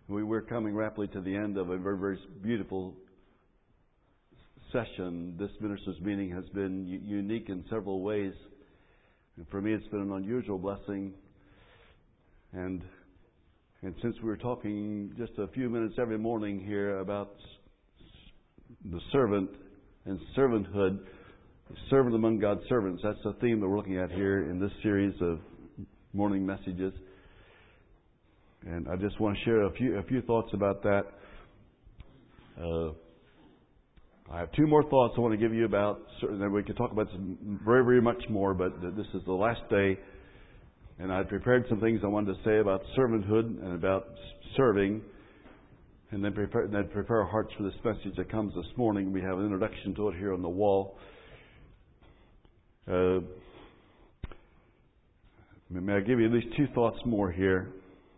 We're coming rapidly to the end of a very, very beautiful session. This minister's meeting has been unique in several ways. And for me, it's been an unusual blessing. And since we were talking just a few minutes every morning here about the servant and servanthood, servant among God's servants, that's the theme that we're looking at here in this series of morning messages. And I just want to share a few thoughts about that. I have two more thoughts I want to give you about. Certainly, we could talk about some very, very much more, but this is the last day, and I prepared some things I wanted to say about servanthood and about serving, and then prepare our hearts for this message that comes this morning. We have an introduction to it here on the wall. May I give you at least two thoughts more here?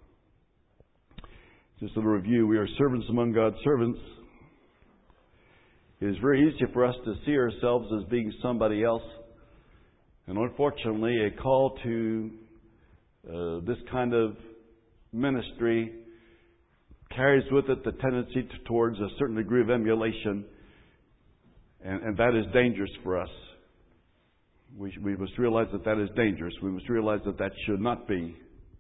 Just a little review. We are servants among God's servants. It is very easy for us to see ourselves as being somebody else. And unfortunately, a call to this kind of ministry carries with it the tendency towards a certain degree of emulation. And that is dangerous for us. We must realize that is dangerous. We must realize that should not be.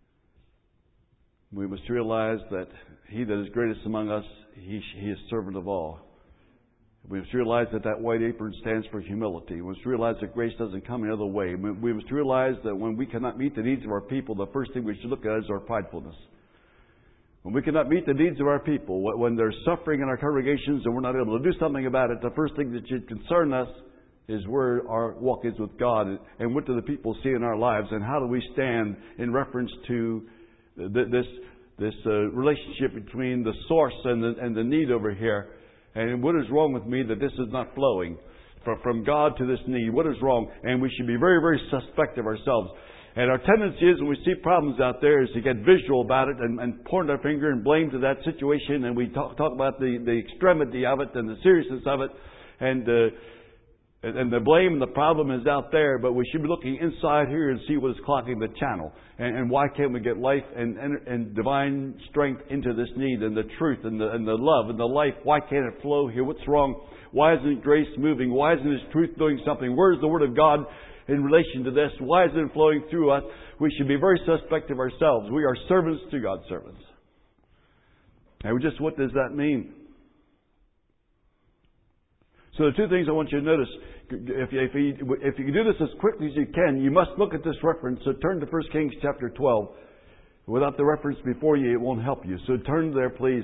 We must realize that He that is greatest among us, He is servant of all. We must realize that white apron stands for humility. We must realize that grace doesn't come any other way. We must realize that when we cannot meet the needs of our people, the first thing we should look at is our pridefulness. When we cannot meet the needs of our people, when there's suffering in our congregations and we're not able to do something about it, the first thing that should concern us is where our walk is with God and what do the people see in our lives and how do we stand in reference to this relationship between the source and the need over here. And what is wrong with me that this is not flowing from God to this need? What is wrong? And we should be very, very suspect of ourselves. And our tendency is when we see problems out there is to get visual about it and point our finger and blame to that situation. And we talk about the extremity of it and the seriousness of it. And the blame and the problem is out there, but we should be looking inside here and see what is clogging the channel. And why can't we get life and divine strength into this need and the truth and the love and the life? Why can't it flow here? What's wrong? Why isn't grace moving? Why isn't His truth doing something? Where's the Word of God in relation to this? Why isn't it flowing through us? We should be very suspect of ourselves. We are servants to God's servants. And just what does that mean? So the two things I want you to notice, if you do this as quickly as you can, you must look at this reference. So turn to 1 Kings chapter 12. Without the reference before you, it won't help you. So turn there, please.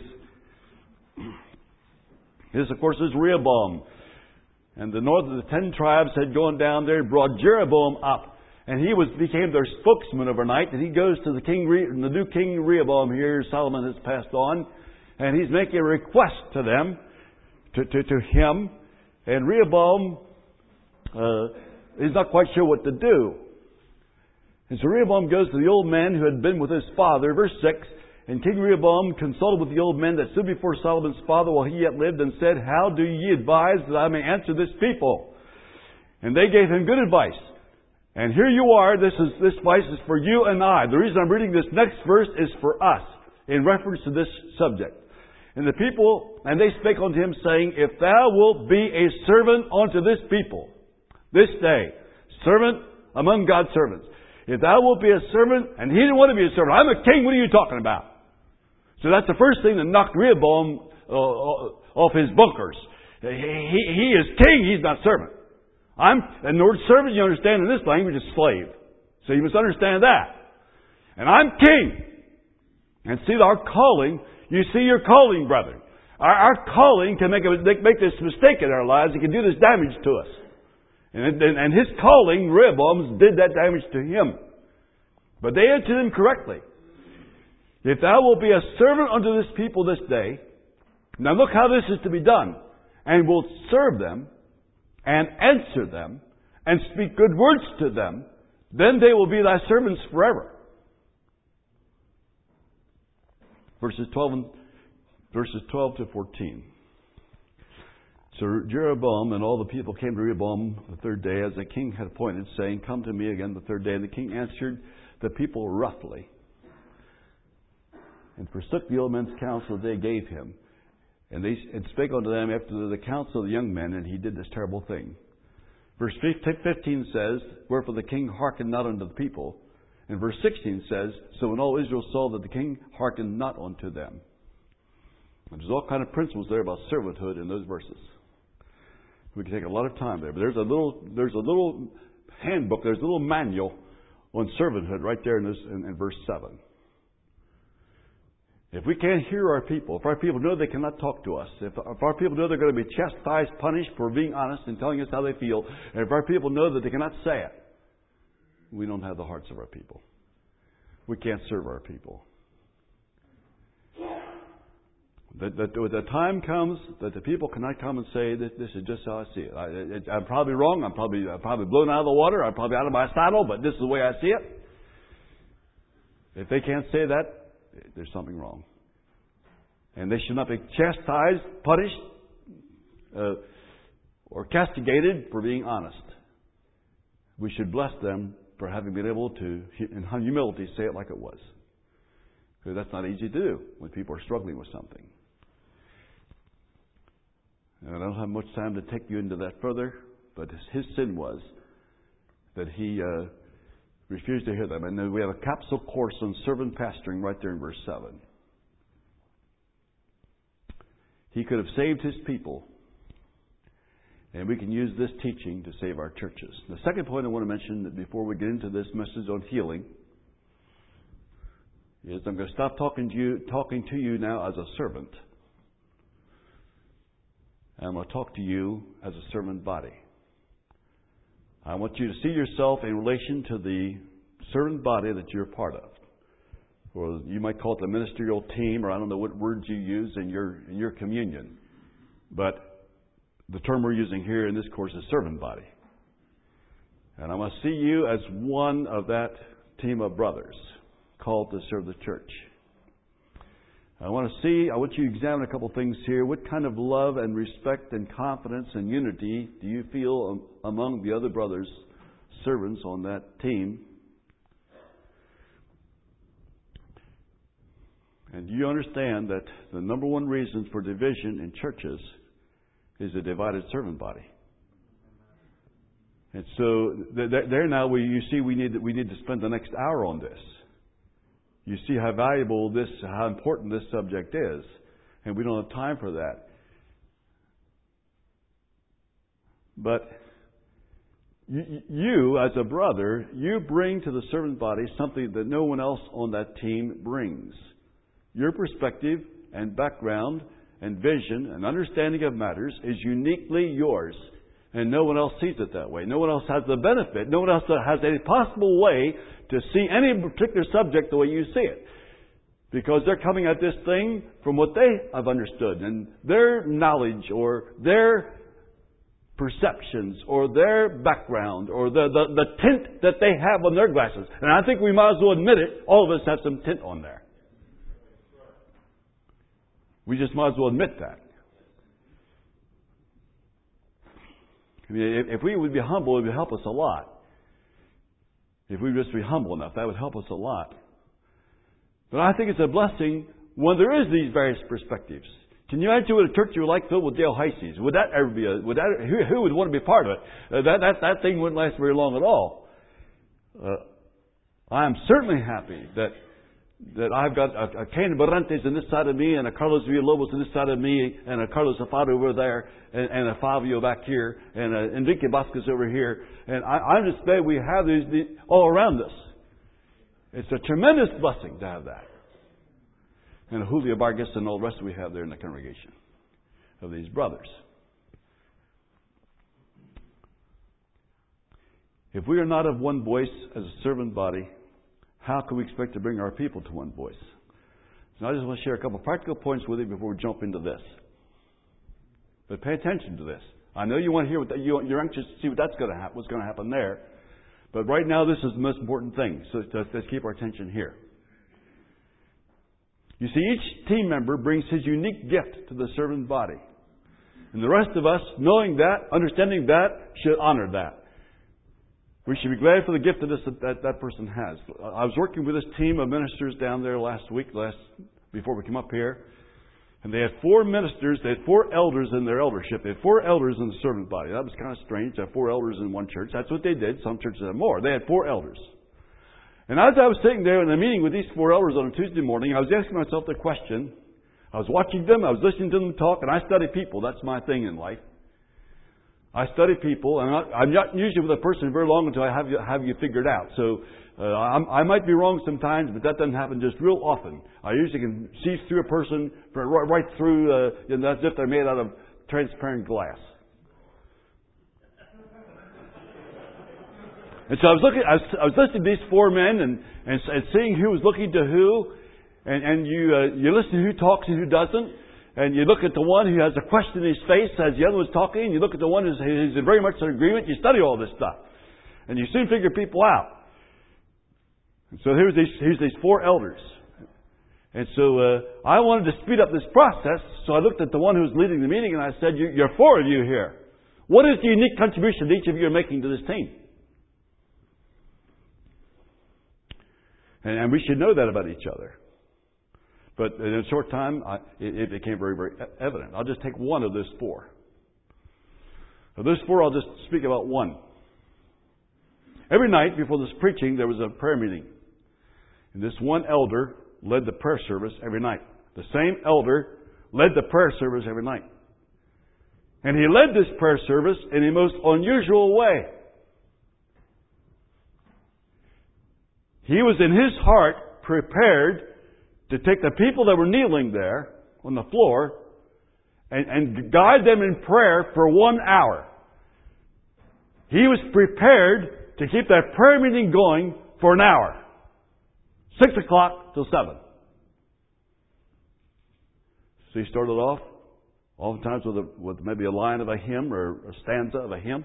This, of course, is Rehoboam. And the north of the 10 tribes had gone down there and brought Jeroboam up. And he became their spokesman overnight. And he goes to the new king Rehoboam here. Solomon has passed on. And he's making a request to them, to him. And Rehoboam is not quite sure what to do. And so Rehoboam goes to the old man who had been with his father. Verse 6, and King Rehoboam consulted with the old men that stood before Solomon's father while he yet lived and said, how do ye advise that I may answer this people? And they gave him good advice. And here you are. This advice is for you and I. The reason I'm reading this next verse is for us in reference to this subject. And the people, and they spake unto him, saying, if thou wilt be a servant unto this people, this day, servant among God's servants. If thou wilt be a servant, and he didn't want to be a servant. I'm a king, what are you talking about? So that's the first thing that knocked Rehoboam off his bunkers. He is king, he's not servant. And the word servant, you understand in this language, is slave. So you must understand that. And I'm king. And see, our calling, you see your calling, brother. Our calling can make this mistake in our lives. It can do this damage to us. And his calling, Rehoboam, did that damage to him. But they answered him correctly. If thou wilt be a servant unto this people this day, now look how this is to be done, and wilt serve them, and answer them, and speak good words to them, then they will be thy servants forever. Verses 12 to 14. So Jeroboam and all the people came to Rehoboam the third day, as the king had appointed, saying, come to me again the third day. And the king answered the people roughly. and forsook the old men's counsel they gave him. And spake unto them after the counsel of the young men, and he did this terrible thing. Verse 15 says, Wherefore the king hearkened not unto the people. And verse 16 says, So when all Israel saw that the king hearkened not unto them. And there's all kind of principles there about servanthood in those verses. We can take a lot of time there. But there's a little handbook, there's a little manual on servanthood right there in verse 7. If we can't hear our people, if our people know they cannot talk to us, if our people know they're going to be chastised, punished for being honest and telling us how they feel, and if our people know that they cannot say it, we don't have the hearts of our people. We can't serve our people. The time comes that the people cannot come and say, this is just how I see it. I'm probably wrong. I'm probably blown out of the water. I'm probably out of my saddle, but this is the way I see it. If they can't say that, there's something wrong. And they should not be chastised, punished, or castigated for being honest. We should bless them for having been able to, in humility, say it like it was. Because that's not easy to do when people are struggling with something. And I don't have much time to take you into that further, but his sin was that he refused to hear them. And then we have a capsule course on servant pastoring right there in verse 7. He could have saved his people. And we can use this teaching to save our churches. The second point I want to mention before we get into this message on healing is I'm going to stop talking to you now as a servant. And I'm going to talk to you as a servant body. I want you to see yourself in relation to the servant body that you're part of. Or you might call it the ministerial team, or I don't know what words you use in your communion. But the term we're using here in this course is servant body. And I want to see you as one of that team of brothers called to serve the church. I want you to examine a couple things here. What kind of love and respect and confidence and unity do you feel among the other brothers, servants on that team? And do you understand that the number one reason for division in churches is a divided servant body? And so there now you see we need to spend the next hour on this. You see how valuable how important this subject is. And we don't have time for that. But you, as a brother, you bring to the servant body something that no one else on that team brings. Your perspective and background and vision and understanding of matters is uniquely yours. And no one else sees it that way. No one else has the benefit. No one else has any possible way to see any particular subject the way you see it. Because they're coming at this thing from what they have understood. And their knowledge or their perceptions or their background or the tint that they have on their glasses. And I think we might as well admit it. All of us have some tint on there. We just might as well admit that. I mean, if we would be humble, it would help us a lot. If we would just be humble enough, that would help us a lot. But I think it's a blessing when there is these various perspectives. Can you imagine what a church you would like filled with Dale Heises? Would that ever be who would want to be part of it? That thing wouldn't last very long at all. I am certainly happy that I've got a Cain Barrantes on this side of me, and a Carlos Villalobos on this side of me, and a Carlos Zafado over there, and a Fabio back here, and a Enrique Vasquez over here. And I'm just glad we have these all around us. It's a tremendous blessing to have that. And Julio Vargas and all the rest we have there in the congregation of these brothers. If we are not of one voice as a servant body, how can we expect to bring our people to one voice? So I just want to share a couple of practical points with you before we jump into this. But pay attention to this. I know you want to hear you're anxious to see what's going to happen there. But right now, this is the most important thing. So let's keep our attention here. You see, each team member brings his unique gift to the servant body. And the rest of us, knowing that, understanding that, should honor that. We should be glad for the gift that person has. I was working with this team of ministers down there last before we come up here. And they had 4 ministers. They had 4 elders in their eldership. They had 4 elders in the servant body. That was kind of strange to have 4 elders in one church. That's what they did. Some churches had more. They had 4 elders. And as I was sitting there in a meeting with these 4 elders on a Tuesday morning, I was asking myself the question. I was watching them. I was listening to them talk. And I study people. That's my thing in life. I study people. And I'm not usually with a person very long until I have you figured out. So I might be wrong sometimes, but that doesn't happen just real often. I usually can see through a person right through, as if they're made out of transparent glass. And so I was listening to these 4 men and seeing who was looking to who, and you listen to who talks and who doesn't, and you look at the one who has a question in his face as the other one's talking, and you look at the one who's very much in agreement. You study all this stuff, and you soon figure people out. And so here's these 4 elders. And so I wanted to speed up this process, so I looked at the one who was leading the meeting and I said, you're 4 of you here. What is the unique contribution that each of you are making to this team? And we should know that about each other. But in a short time, it became very, very evident. I'll just take one of those 4. Of those 4, I'll just speak about one. Every night before this preaching, there was a prayer meeting. And this one elder led the prayer service every night. The same elder led the prayer service every night. And he led this prayer service in a most unusual way. He was in his heart prepared to take the people that were kneeling there on the floor and guide them in prayer for 1 hour. He was prepared to keep that prayer meeting going for an hour. 6 o'clock till 7. So he started off, oftentimes with maybe a line of a hymn or a stanza of a hymn.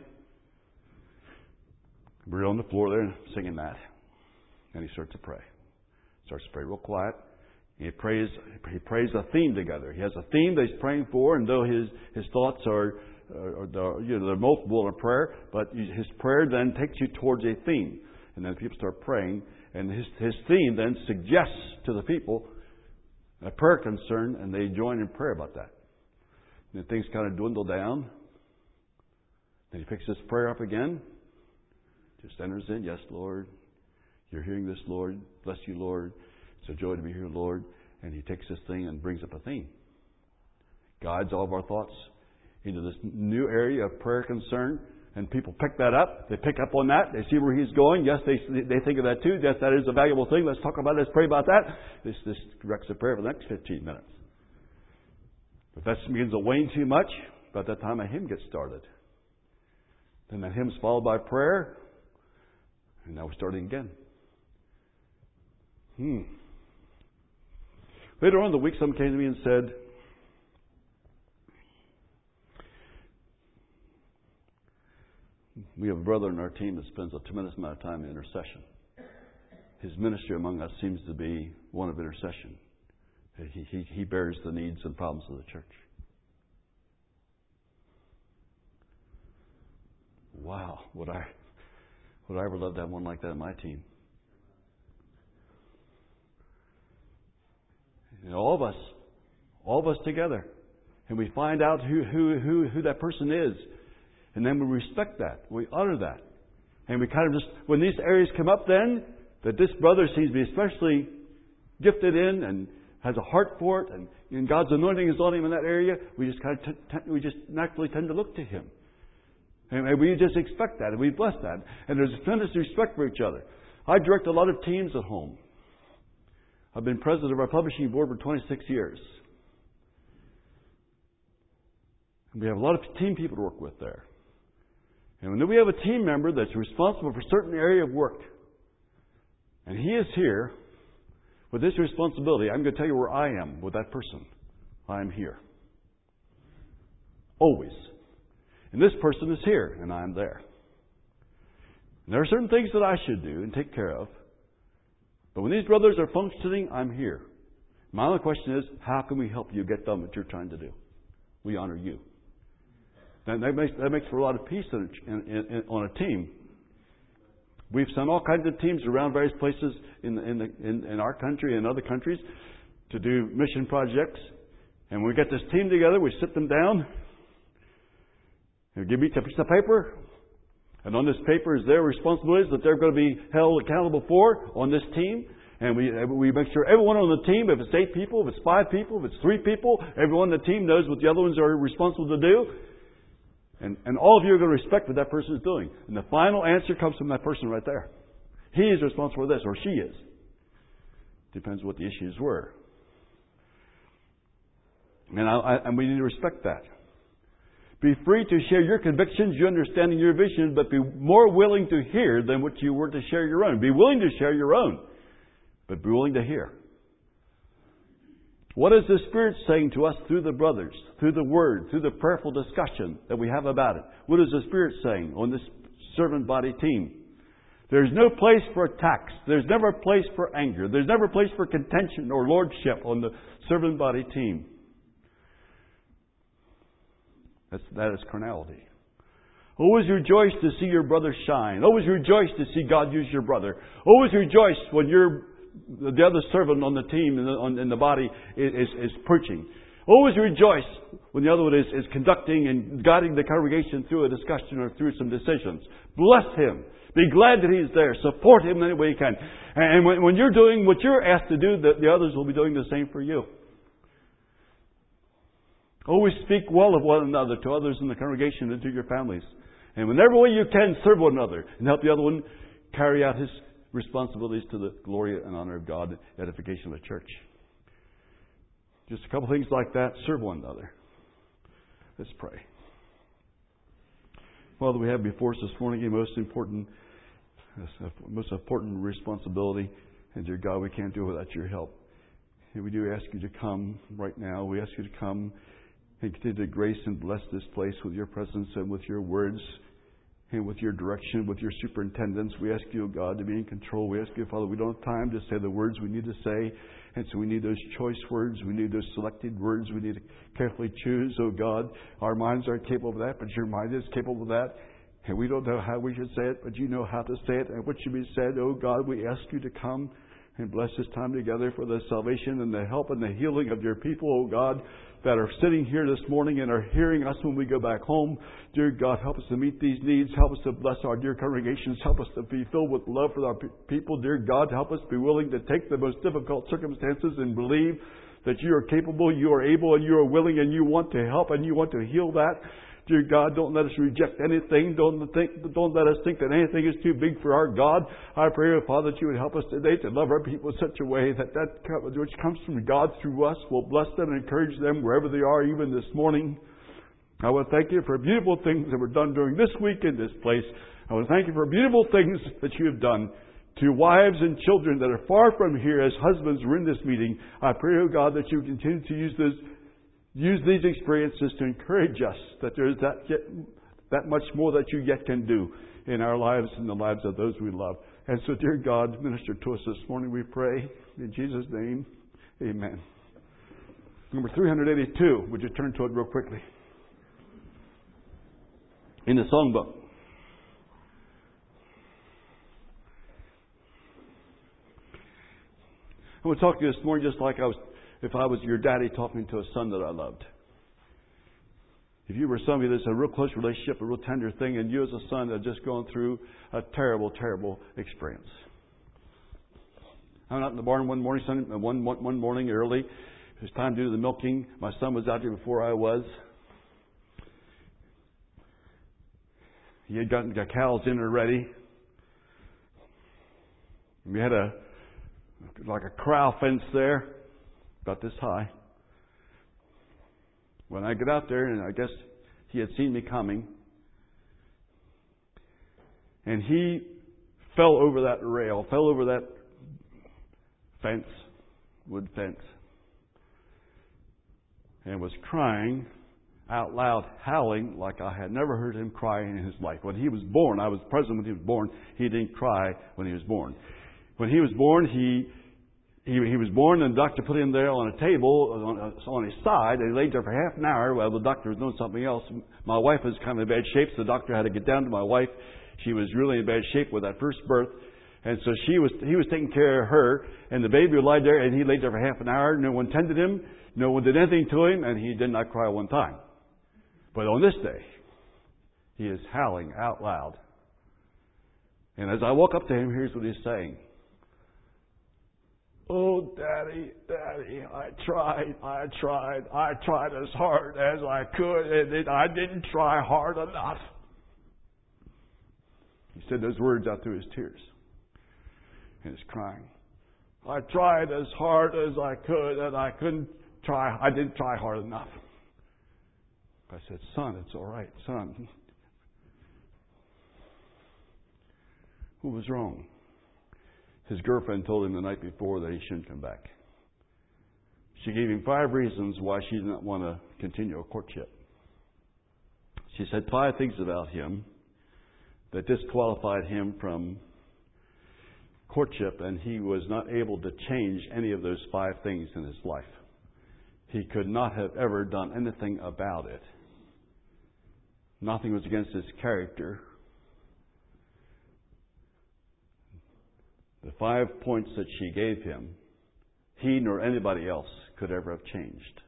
We're on the floor there singing that. And he starts to pray. Starts to pray real quiet. He prays a theme together. He has a theme that he's praying for, and though his thoughts are they're multiple in a prayer, but his prayer then takes you towards a theme. And then people start praying, and his theme then suggests to the people a prayer concern, and they join in prayer about that. And then things kind of dwindle down. Then he picks his prayer up again. Just enters in, yes, Lord. You're hearing this, Lord. Bless you, Lord. It's a joy to be here, Lord. And he takes this thing and brings up a theme. Guides all of our thoughts into this new area of prayer concern. And people pick that up. They pick up on that. They see where he's going. Yes, they think of that too. Yes, that is a valuable thing. Let's talk about it. Let's pray about that. This directs the prayer for the next 15 minutes. If that begins to wane too much, by that time a hymn gets started. Then that hymn's followed by prayer. And now we're starting again. Later on in the week, someone came to me and said, we have a brother in our team that spends a tremendous amount of time in intercession. His ministry among us seems to be one of intercession. He bears the needs and problems of the church. Wow, would I ever love to have one like that on my team? You know, all of us together, and we find out who that person is, and then we respect that, we honor that, and we kind of just when these areas come up, then that this brother seems to be especially gifted in and has a heart for it, and God's anointing is on him in that area. We just kind of we just naturally tend to look to him, and we just expect that, and we bless that, and there's a tremendous respect for each other. I direct a lot of teams at home. I've been president of our publishing board for 26 years. And we have a lot of team people to work with there. And when we have a team member that's responsible for a certain area of work, and he is here with this responsibility, I'm going to tell you where I am with that person. I am here. Always. And this person is here, and I'm there. And there are certain things that I should do and take care of. But when these brothers are functioning, I'm here. My only question is, how can we help you get done what you're trying to do? We honor you. That makes for a lot of peace on a team. We've sent all kinds of teams around various places in our country and other countries. to do mission projects. And when we get this team together, we sit them down. They give each a piece of paper. And on this paper is their responsibilities that they're going to be held accountable for on this team. And we make sure everyone on the team, if it's 8 people, if it's 5 people, if it's 3 people, everyone on the team knows what the other ones are responsible to do. And all of you are going to respect what that person is doing. And the final answer comes from that person right there. He is responsible for this, or she is. Depends what the issues were. And we need to respect that. Be free to share your convictions, your understanding, your vision, but be more willing to hear than what you were to share your own. Be willing to share your own, but be willing to hear. What is the Spirit saying to us through the brothers, through the Word, through the prayerful discussion that we have about it? What is the Spirit saying on this servant body team? There's no place for attacks. There's never a place for anger. There's never a place for contention or lordship on the servant body team. That is carnality. Always rejoice to see your brother shine. Always rejoice to see God use your brother. Always rejoice when the other servant on the team in the body is preaching. Always rejoice when the other one is conducting and guiding the congregation through a discussion or through some decisions. Bless him. Be glad that he's there. Support him in any way you can. And when you're doing what you're asked to do, the others will be doing the same for you. Always speak well of one another to others in the congregation and to your families. And whenever way you can, serve one another and help the other one carry out his responsibilities to the glory and honor of God and edification of the church. Just a couple things like that. Serve one another. Let's pray. Father, we have before us this morning a most important responsibility. And dear God, we can't do it without your help. And we do ask you to come right now. We ask you to come and continue to grace and bless this place with your presence and with your words and with your direction, with your superintendence. We ask you, God, to be in control. We ask you, Father, we don't have time to say the words we need to say. And so we need those choice words. We need those selected words. We need to carefully choose, oh God. Our minds aren't capable of that, but your mind is capable of that. And we don't know how we should say it, but you know how to say it and what should be said. Oh God, we ask you to come and bless this time together for the salvation and the help and the healing of your people, oh God, that are sitting here this morning and are hearing us when we go back home. Dear God, help us to meet these needs. Help us to bless our dear congregations. Help us to be filled with love for our people. Dear God, help us be willing to take the most difficult circumstances and believe that you are capable, you are able, and you are willing, and you want to help and you want to heal that. Dear God, don't let us reject anything. Don't let us think that anything is too big for our God. I pray, Father, that you would help us today to love our people in such a way that which comes from God through us will bless them and encourage them wherever they are, even this morning. I want to thank you for beautiful things that were done during this week in this place. I want to thank you for beautiful things that you have done to wives and children that are far from here as husbands were in this meeting. I pray, oh God, that you continue to use these experiences to encourage us that there is that much more that you yet can do in our lives and the lives of those we love. And so, dear God, minister to us this morning, we pray. In Jesus' name, amen. Number 382. Would you turn to it real quickly? In the songbook. I want to talk to you this morning just like if I was your daddy talking to a son that I loved. If you were somebody that's a real close relationship, a real tender thing, and you as a son had just gone through a terrible, terrible experience. I went out in the barn one morning early. It was time to do the milking. My son was out there before I was. He had gotten the cows in and ready. We had a corral fence there, about this high. When I get out there, and I guess he had seen me coming, and he fell over that rail, fell over that fence, wood fence, and was crying out loud, howling like I had never heard him cry in his life. When he was born, I was present when he was born. He didn't cry when he was born. When he was born, he was born, and the doctor put him there on a table on his side, and he laid there for half an hour while the doctor was doing something else. My wife was kind of in bad shape, so the doctor had to get down to my wife. She was really in bad shape with that first birth, And so he was taking care of her, and the baby would lie there, and he laid there for half an hour. No one tended him, no one did anything to him, and he did not cry one time. But on this day, he is howling out loud. And as I walk up to him, here's what he's saying. Oh, Daddy, I tried as hard as I could, and I didn't try hard enough. He said those words out through his tears. And he's crying. I tried as hard as I could, and I didn't try hard enough. I said, son, it's all right, son. What was wrong? His girlfriend told him the night before that he shouldn't come back. She gave him 5 reasons why she did not want to continue a courtship. She said 5 things about him that disqualified him from courtship, and he was not able to change any of those 5 things in his life. He could not have ever done anything about it. Nothing was against his character. The 5 points that she gave him, he nor anybody else could ever have changed.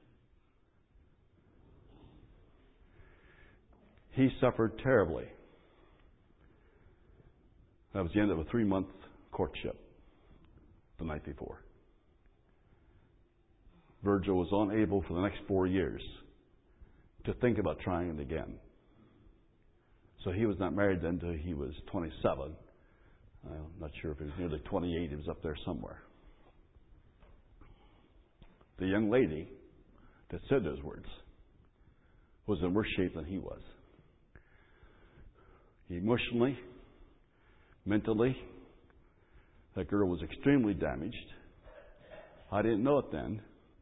He suffered terribly. That was the end of a 3-month courtship the night before. Virgil was unable for the next 4 years to think about trying it again. So he was not married then until he was 27. I'm not sure if he was nearly 28. He was up there somewhere. The young lady that said those words was in worse shape than he was. Emotionally, mentally, that girl was extremely damaged. I didn't know it then.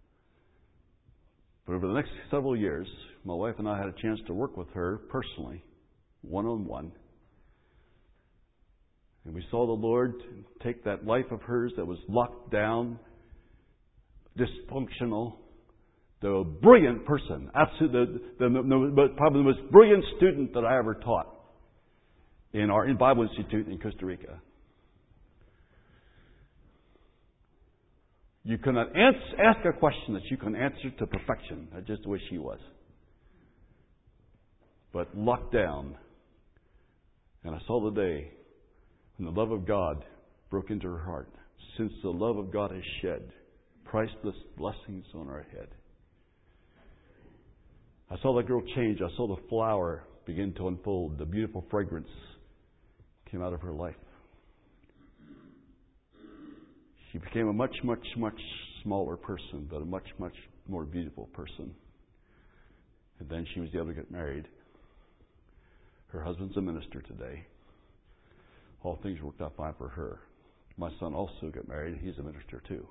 But over the next several years, my wife and I had a chance to work with her personally, one-on-one. And we saw the Lord take that life of hers that was locked down, dysfunctional, the brilliant person, absolutely, probably the most brilliant student that I ever taught in our Bible Institute in Costa Rica. You cannot ask a question that you can answer to perfection. That's just the way she was. But locked down. And I saw the day when the love of God broke into her heart. Since the love of God has shed priceless blessings on our head. I saw that girl change. I saw the flower begin to unfold. The beautiful fragrance came out of her life. She became a much, much, much smaller person, but a much, much more beautiful person. And then she was able to get married. Her husband's a minister today. All things worked out fine for her. My son also got married. He's a minister too.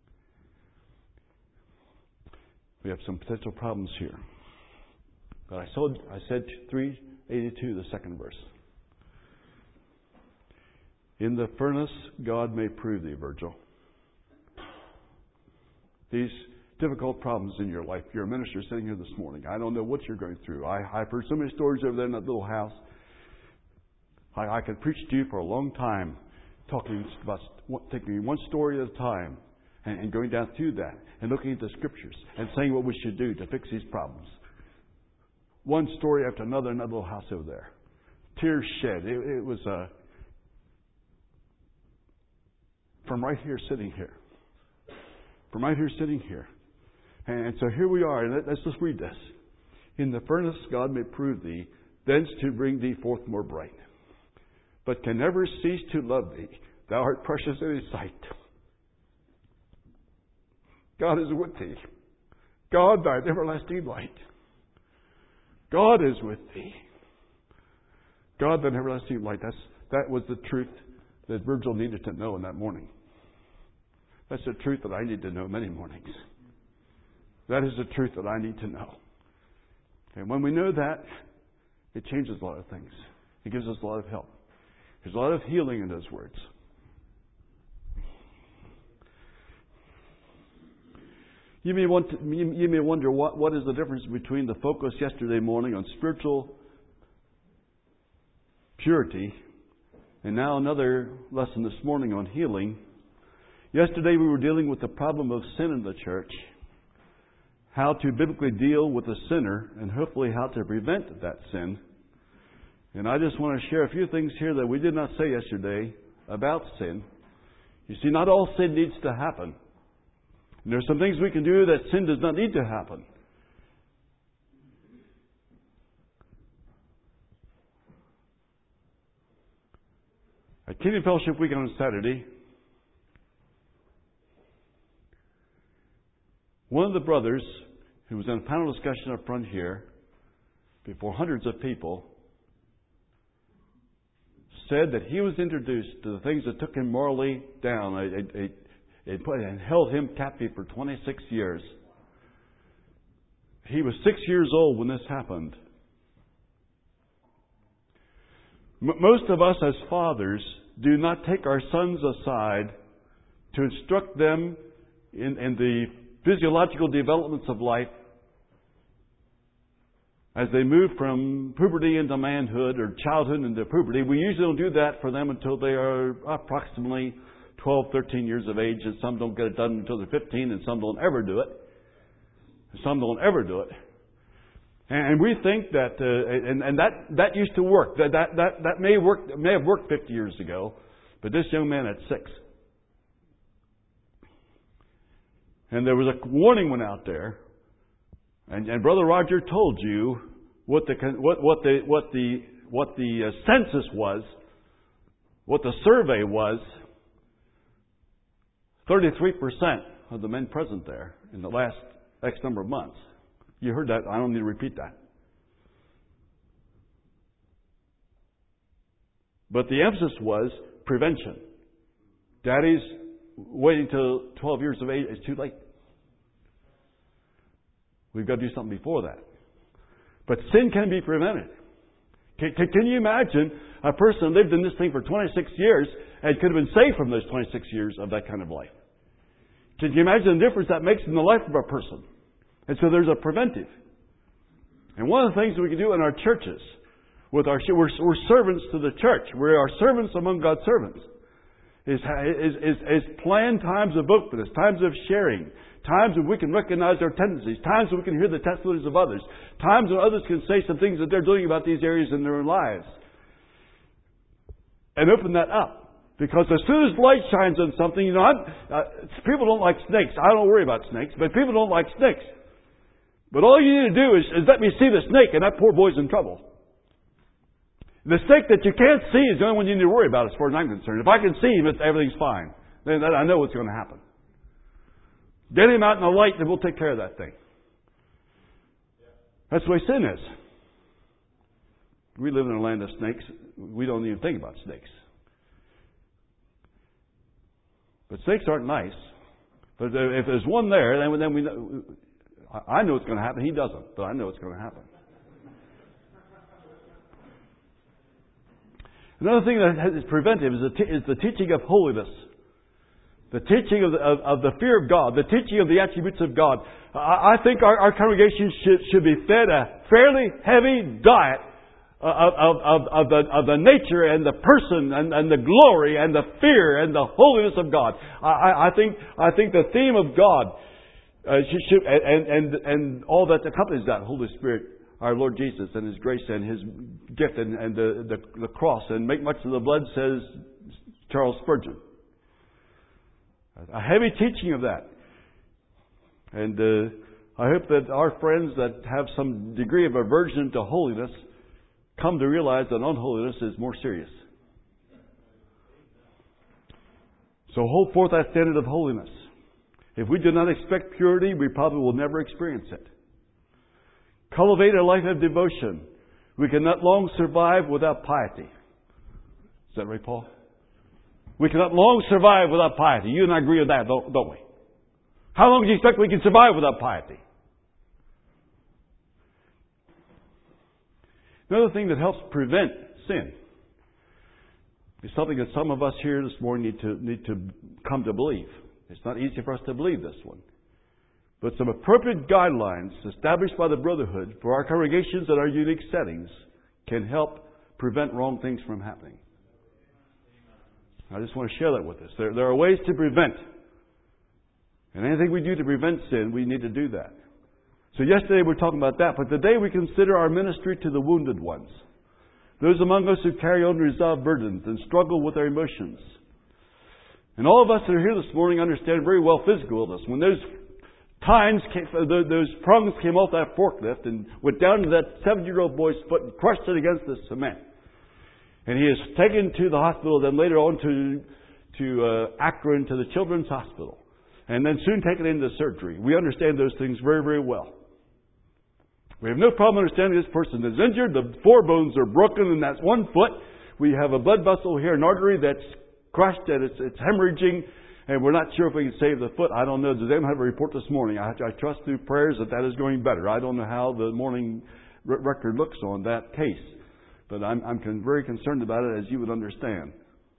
We have some potential problems here. But I said 3:82, the second verse. In the furnace, God may prove thee, Virgil. These difficult problems in your life. You're a minister sitting here this morning. I don't know what you're going through. I've heard so many stories over there in that little house. I could preach to you for a long time, talking about taking one story at a time and going down through that and looking at the Scriptures and saying what we should do to fix these problems. One story after another in that little house over there. Tears shed. It was from right here sitting here. From right here sitting here. And so here we are. And let's just read this. In the furnace God may prove thee, thence to bring thee forth more bright. But can never cease to love thee. Thou art precious in his sight. God is with thee. God, thine everlasting light. God is with thee. God, thine everlasting light. That was the truth that Virgil needed to know in that morning. That's the truth that I need to know many mornings. That is the truth that I need to know. And when we know that, it changes a lot of things. It gives us a lot of help. There's a lot of healing in those words. You may wonder what is the difference between the focus yesterday morning on spiritual purity And now another lesson this morning on healing. Yesterday we were dealing with the problem of sin in the church. How to biblically deal with a sinner and hopefully how to prevent that sin. And I just want to share a few things here that we did not say yesterday about sin. You see, not all sin needs to happen. And there are some things we can do that sin does not need to happen. At Kingdom Fellowship Week on Saturday, one of the brothers who was in a panel discussion up front here before hundreds of people said that he was introduced to the things that took him morally down and held him captive for 26 years. He was 6 years old when this happened. Most of us as fathers do not take our sons aside to instruct them in the physiological developments of life as they move from puberty into manhood or childhood into puberty. We usually don't do that for them until they are approximately 12, 13 years of age, and some don't get it done until they're 15, and some don't ever do it. Some don't ever do it. And we think that, and that used to work. That may have worked 50 years ago, but this young man at 6. And there was a warning went out there, and Brother Roger told you what the census was, what the survey was. 33% of the men present there in the last X number of months. You heard that. I don't need to repeat that. But the emphasis was prevention. Daddies, waiting till 12 years of age is too late. We've got to do something before that. But sin can be prevented. Can you imagine a person lived in this thing for 26 years and could have been saved from those 26 years of that kind of life? Can you imagine the difference that makes in the life of a person? And so there's a preventive. And one of the things we can do in our churches, we're servants to the church. We are servants among God's servants. Is plan times of openness, times of sharing, times when we can recognize our tendencies, times when we can hear the testimonies of others, times when others can say some things that they're doing about these areas in their own lives. And open that up. Because as soon as light shines on something, people don't like snakes. I don't worry about snakes, but people don't like snakes. But all you need to do is let me see the snake, and that poor boy's in trouble. The snake that you can't see is the only one you need to worry about as far as I'm concerned. If I can see him, everything's fine. Then I know what's going to happen. Get him out in the light, and we'll take care of that thing. That's the way sin is. We live in a land of snakes. We don't even think about snakes. But snakes aren't nice. But if there's one there, then we know. I know it's going to happen. He doesn't, but I know it's going to happen. Another thing that is preventive is the teaching of holiness. The teaching of the fear of God. The teaching of the attributes of God. I think our congregation should be fed a fairly heavy diet of the nature and the person and the glory and the fear and the holiness of God. I think the theme of God should, and all that accompanies that, Holy Spirit, our Lord Jesus and His grace and His gift and the cross, and make much of the blood, says Charles Spurgeon. A heavy teaching of that. And I hope that our friends that have some degree of aversion to holiness come to realize that unholiness is more serious. So hold forth that standard of holiness. If we do not expect purity, we probably will never experience it. Cultivate a life of devotion. We cannot long survive without piety. Is that right, Paul? We cannot long survive without piety. You and I agree on that, don't we? How long do you expect we can survive without piety? Another thing that helps prevent sin is something that some of us here this morning need to come to believe. It's not easy for us to believe this one. But some appropriate guidelines established by the Brotherhood for our congregations and our unique settings can help prevent wrong things from happening. I just want to share that with us. There are ways to prevent. And anything we do to prevent sin, we need to do that. So yesterday we were talking about that, but today we consider our ministry to the wounded ones. Those among us who carry unresolved burdens and struggle with their emotions. And all of us that are here this morning understand very well physical illness. When those prongs came off that forklift and went down to that 7-year-old boy's foot and crushed it against the cement. And he is taken to the hospital, then later on to Akron, to the Children's Hospital. And then soon taken into surgery. We understand those things very, very well. We have no problem understanding this person is injured. The 4 bones are broken in that one foot. We have a blood vessel here, an artery that's crushed and it's hemorrhaging. And we're not sure if we can save the foot. I don't know. Does anyone have a report this morning? I trust through prayers that is going better. I don't know how the morning record looks on that case. But I'm very concerned about it, as you would understand.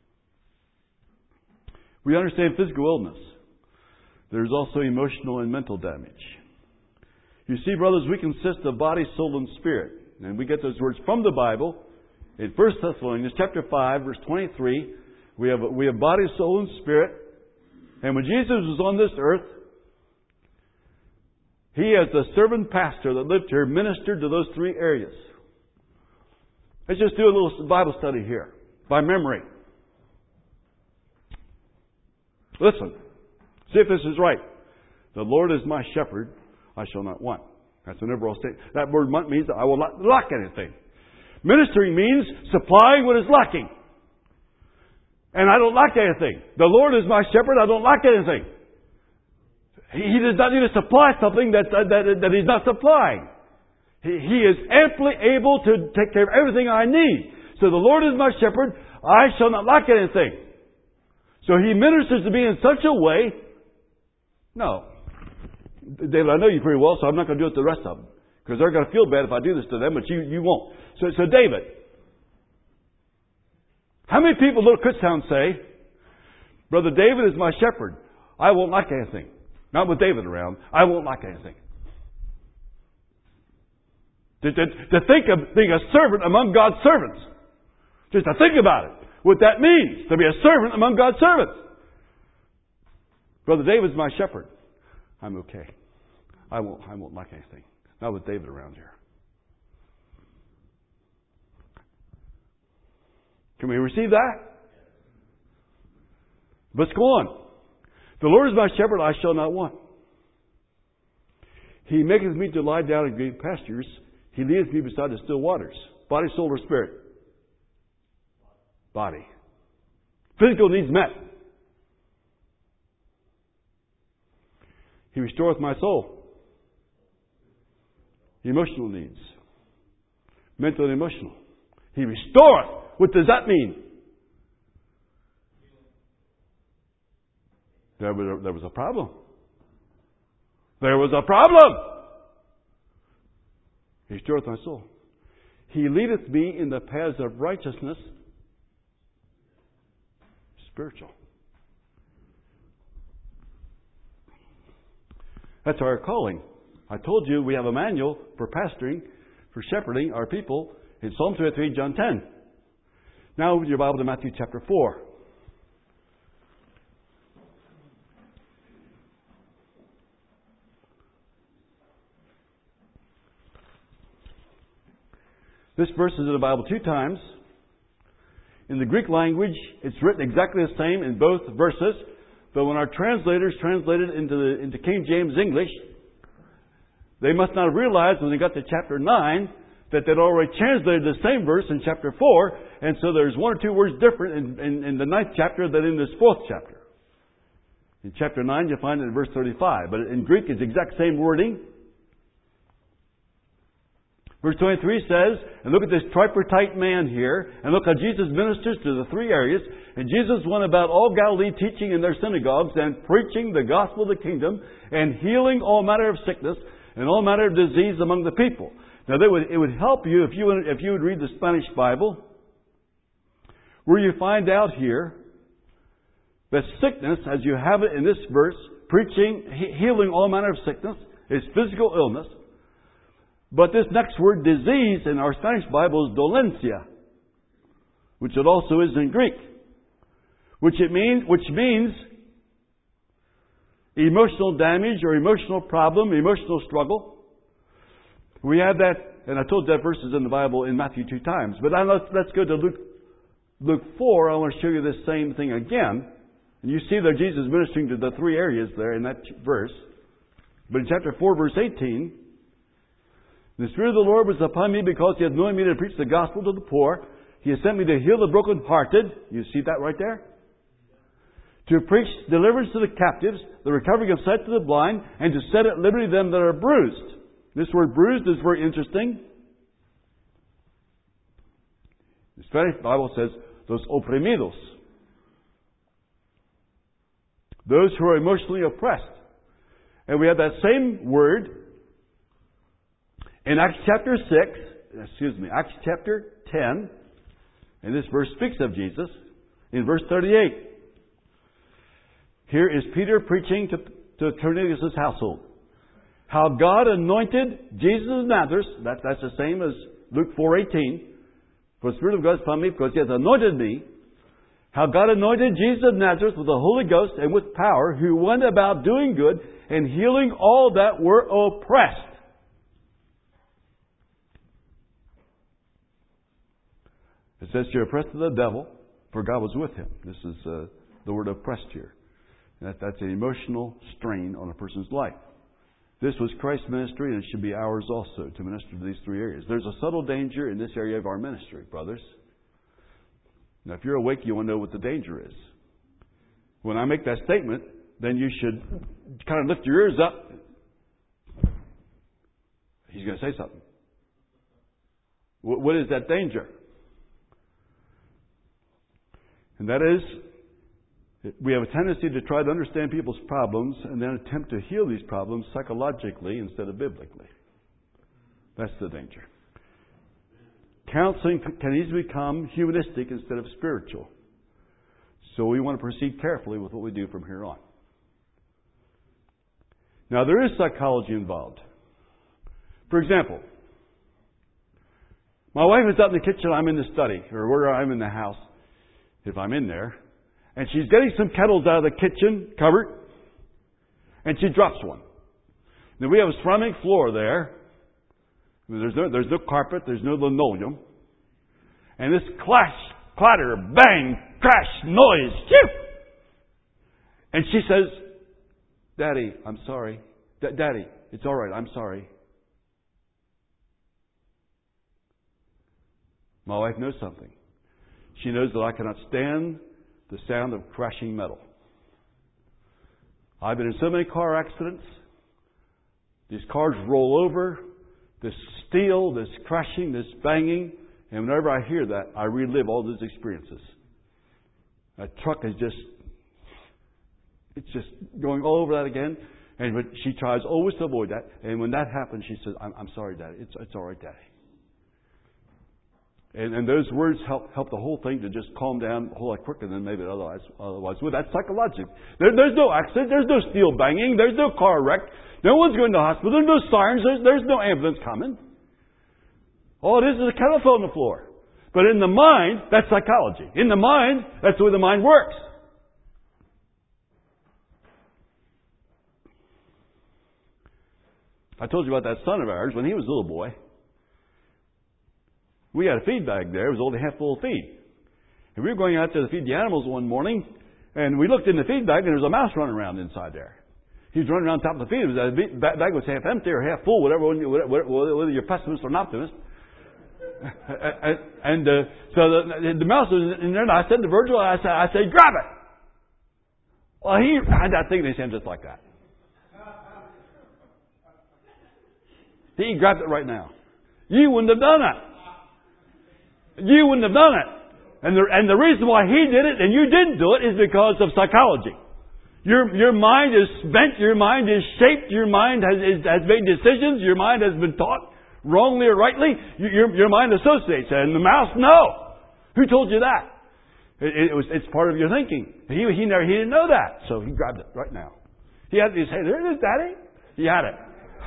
We understand physical illness. There's also emotional and mental damage. You see, brothers, we consist of body, soul, and spirit. And we get those words from the Bible. In 1 Thessalonians chapter 5, verse 23, we have body, soul, and spirit. And when Jesus was on this earth, He, as the servant pastor that lived here, ministered to those 3 areas. Let's just do a little Bible study here, by memory. Listen, see if this is right. The Lord is my shepherd, I shall not want. That's an overall statement. That word means that I will not lack anything. Ministering means supplying what is lacking. And I don't lack anything. The Lord is my shepherd, I don't lack anything. He does not need to supply something that He's not supplying. He is amply able to take care of everything I need. So the Lord is my shepherd, I shall not lack anything. So He ministers to me in such a way. No. David, I know you pretty well, so I'm not going to do it to the rest of them. Because they're going to feel bad if I do this to them, but you won't. So David, how many people in Little Kutztown say, Brother David is my shepherd, I won't lack anything. Not with David around, I won't lack anything. To think of being a servant among God's servants. Just to think about it. What that means, to be a servant among God's servants. Brother David's my shepherd. I'm okay. I won't lack anything. Not with David around here. Can we receive that? Let's go on. The Lord is my shepherd, I shall not want. He maketh me to lie down in green pastures. He leadeth me beside the still waters. Body, soul, or spirit? Body. Physical needs met. He restoreth my soul. Emotional needs. Mental and emotional. He restoreth. What does that mean? There was a problem. There was a problem. He restoreth my soul. He leadeth me in the paths of righteousness. Spiritual. That's our calling. I told you we have a manual for pastoring, for shepherding our people in Psalm 23, John 10. Now open your Bible to Matthew chapter 4. This verse is in the Bible 2 times. In the Greek language, it's written exactly the same in both verses. But when our translators translated into King James English, they must not have realized when they got to chapter 9 that they'd already translated the same verse in chapter 4. And so there's 1 or 2 words different in the 9th chapter than in this 4th chapter. In chapter 9, you'll find it in verse 35. But in Greek, it's the exact same wording. Verse 23 says, and look at this tripartite man here, and look how Jesus ministers to the 3 areas. And Jesus went about all Galilee, teaching in their synagogues and preaching the gospel of the kingdom and healing all manner of sickness and all manner of disease among the people. Now, it would help you if you would read the Spanish Bible, where you find out here that sickness, as you have it in this verse, preaching, healing all manner of sickness, is physical illness. But this next word, disease, in our Spanish Bible is dolencia, which it also is in Greek, which means emotional damage or emotional problem, emotional struggle. We have that, and I told you that verse is in the Bible in Matthew 2 times. But now let's go to Luke 4. I want to show you this same thing again. And you see that Jesus is ministering to the three areas there in that verse. But in chapter 4, verse 18, the Spirit of the Lord was upon me because He hath anointed me to preach the gospel to the poor. He has sent me to heal the brokenhearted. You see that right there? To preach deliverance to the captives, the recovering of sight to the blind, and to set at liberty them that are bruised. This word bruised is very interesting. The Spanish Bible says, los oprimidos. Those who are emotionally oppressed. And we have that same word in Acts chapter 6, Acts chapter 10, and this verse speaks of Jesus, in verse 38. Here is Peter preaching to Cornelius' household. How God anointed Jesus of Nazareth, that's the same as Luke 4:18. For the Spirit of God is upon me because He has anointed me. How God anointed Jesus of Nazareth with the Holy Ghost and with power, who went about doing good and healing all that were oppressed. It says you're oppressed of the devil, for God was with him. This is the word oppressed here. That's an emotional strain on a person's life. This was Christ's ministry, and it should be ours also to minister to these three areas. There's a subtle danger in this area of our ministry, brothers. Now, if you're awake, you want to know what the danger is. When I make that statement, then you should kind of lift your ears up. He's going to say something. What is that danger? And that is, we have a tendency to try to understand people's problems and then attempt to heal these problems psychologically instead of biblically. That's the danger. Counseling can easily become humanistic instead of spiritual. So we want to proceed carefully with what we do from here on. Now, there is psychology involved. For example, my wife is out in the kitchen, I'm in the study, or where I'm in the house, if I'm in there, and she's getting some kettles out of the kitchen cupboard, and she drops one. Now, we have a ceramic floor there. There's no carpet, there's no linoleum. And this clash, clatter, bang, crash, noise, phew! And she says, Daddy, I'm sorry. Daddy, it's all right, I'm sorry. My wife knows something. She knows that I cannot stand the sound of crashing metal. I've been in so many car accidents. These cars roll over. This steel, this crashing, this banging. And whenever I hear that, I relive all those experiences. That truck is it's just going all over that again. And she tries always to avoid that. And when that happens, she says, I'm sorry, Daddy. It's all right, Daddy. And those words help the whole thing to just calm down a whole lot quicker than maybe otherwise. Well, that's psychological. There's no accident. There's no steel banging. There's no car wreck. No one's going to the hospital. There's no sirens. There's no ambulance coming. All it is a kettle fell on the floor. But in the mind, that's psychology. In the mind, that's the way the mind works. I told you about that son of ours when he was a little boy. We had a feed bag there. It was only half full of feed. And we were going out there to feed the animals one morning, and we looked in the feed bag, and there was a mouse running around inside there. He was running around top of the feed. The bag was half empty or half full, whether you're pessimist or an optimist. So the mouse was in there, and I said to Virgil, I said, grab it. Well, he had that thing in his hand just like that. He grabbed it right now. You wouldn't have done it. You wouldn't have done it. And the reason why he did it and you didn't do it is because of psychology. Your mind is bent, your mind is shaped, your mind has made decisions, your mind has been taught wrongly or rightly. Your mind associates that. And the mouse, no. Who told you that? It's part of your thinking. He didn't know that, so he grabbed it right now. He had his hand. There it is, Daddy. He had it.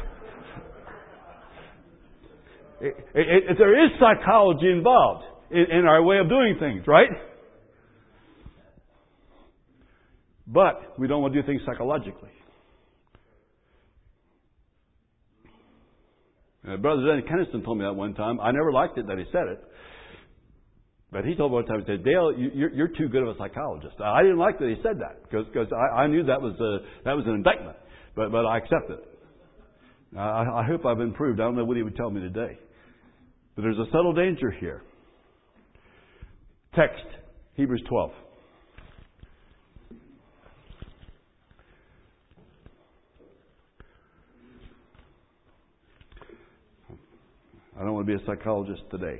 There is psychology involved in our way of doing things, right? But we don't want to do things psychologically. Brother Denny Kenniston told me that one time. I never liked it that he said it. But he told me one time, he said, Dale, you're too good of a psychologist. I didn't like that he said that because I knew that was an indictment. But I accept it. I hope I've improved. I don't know what he would tell me today. But there's a subtle danger here. Text, Hebrews 12. I don't want to be a psychologist today.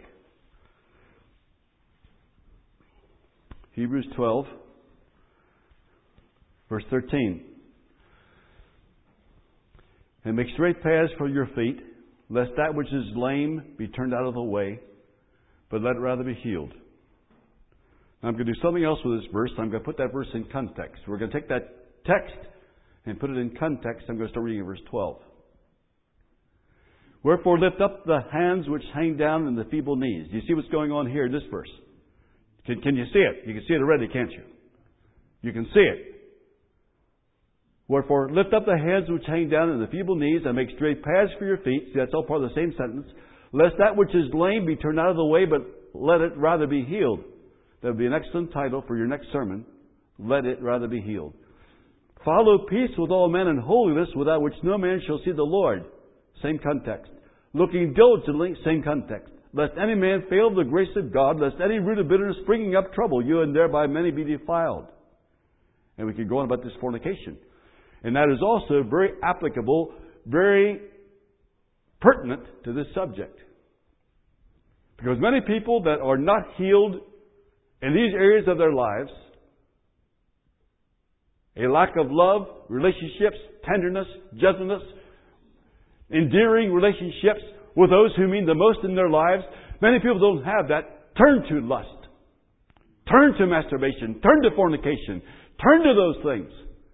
Hebrews 12, verse 13. And make straight paths for your feet, lest that which is lame be turned out of the way, but let it rather be healed. Now I'm going to do something else with this verse. I'm going to put that verse in context. We're going to take that text and put it in context. I'm going to start reading in verse 12. Wherefore lift up the hands which hang down and the feeble knees. Do you see what's going on here in this verse? Can you see it? You can see it already, can't you? You can see it. Wherefore lift up the hands which hang down and the feeble knees and make straight paths for your feet. See, that's all part of the same sentence. Lest that which is lame be turned out of the way, but let it rather be healed. That would be an excellent title for your next sermon. Let it rather be healed. Follow peace with all men and holiness, without which no man shall see the Lord. Same context. Looking diligently, same context. Lest any man fail of the grace of God, lest any root of bitterness springing up trouble you, and thereby many be defiled. And we could go on about this fornication. And that is also very applicable, very pertinent to this subject. Because many people that are not healed in these areas of their lives, a lack of love, relationships, tenderness, gentleness, endearing relationships with those who mean the most in their lives. Many people don't have that. Turn to lust. Turn to masturbation. Turn to fornication. Turn to those things.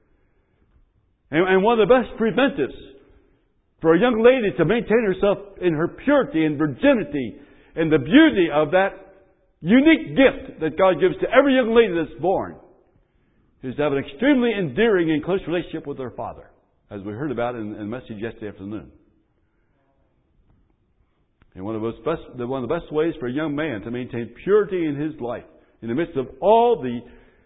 And one of the best preventives for a young lady to maintain herself in her purity and virginity and the beauty of that unique gift that God gives to every young lady that's born is to have an extremely endearing and close relationship with her father, as we heard about in the message yesterday afternoon. And one of the best ways for a young man to maintain purity in his life, in the midst of all the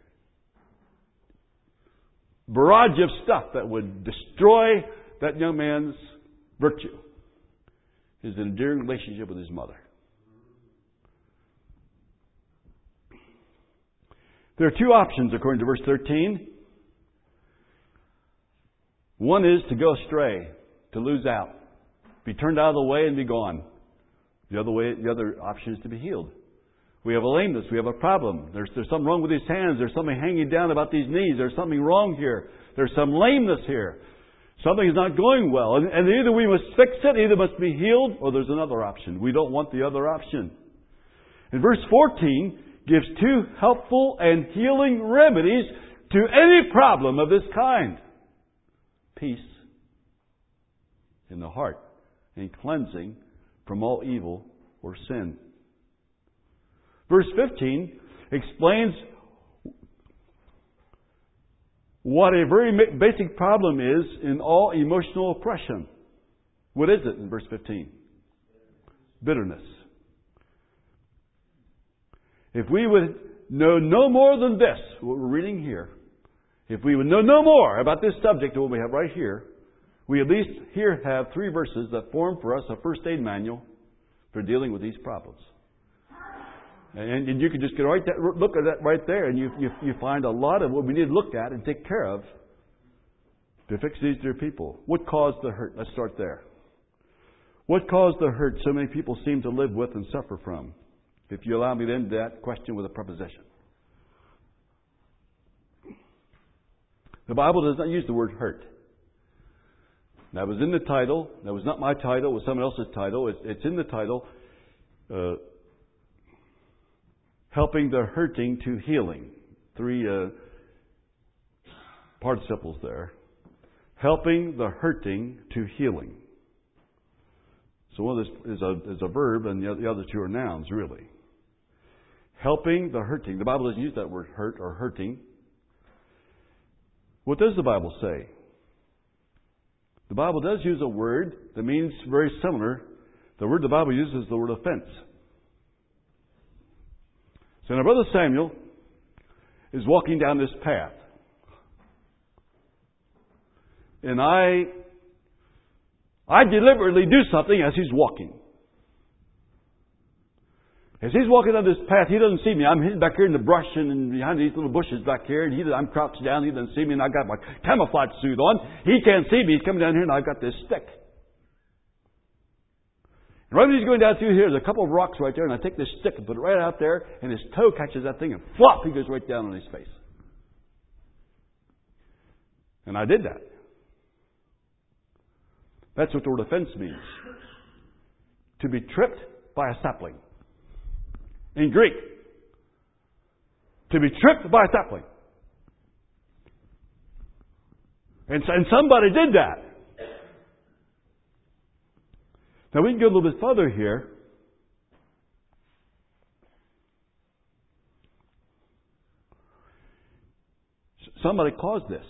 barrage of stuff that would destroy that young man's virtue, is an endearing relationship with his mother. There are two options according to verse 13. One is to go astray, to lose out, be turned out of the way and be gone. The other option is to be healed. We have a lameness. We have a problem. There's something wrong with these hands. There's something hanging down about these knees. There's something wrong here. There's some lameness here. Something is not going well. And either we must fix it, either must be healed, or there's another option. We don't want the other option. And verse 14 gives two helpful and healing remedies to any problem of this kind. Peace in the heart and cleansing from all evil or sin. Verse 15 explains what a very basic problem is in all emotional oppression. What is it in verse 15? Bitterness. If we would know no more than this, what we're reading here, if we would know no more about this subject than what we have right here, we at least here have 3 verses that form for us a first aid manual for dealing with these problems. And you can just look at that right there, and you find a lot of what we need to look at and take care of to fix these dear people. What caused the hurt? Let's start there. What caused the hurt so many people seem to live with and suffer from? If you allow me to end that question with a preposition. The Bible does not use the word hurt. That was in the title. That was not my title. It was someone else's title. It's in the title. Helping the hurting to healing. 3 participles there. Helping the hurting to healing. So one of this is a verb, and the other 2 are nouns, really. Helping the hurting. The Bible doesn't use that word hurt or hurting. What does the Bible say? The Bible does use a word that means very similar. The word the Bible uses is the word offense. So now Brother Samuel is walking down this path. And I deliberately do something as he's walking. As he's walking down this path, he doesn't see me. I'm hidden back here in the brush and behind these little bushes back here. And I'm crouched down. He doesn't see me. And I've got my camouflage suit on. He can't see me. He's coming down here and I've got this stick. And right when he's going down through here, there's a couple of rocks right there. And I take this stick and put it right out there. And his toe catches that thing and flop, he goes right down on his face. And I did that. That's what the word offense means. To be tripped by a sapling. In Greek. To be tripped by a sapling. And somebody did that. Now we can go a little bit further here. Somebody caused this.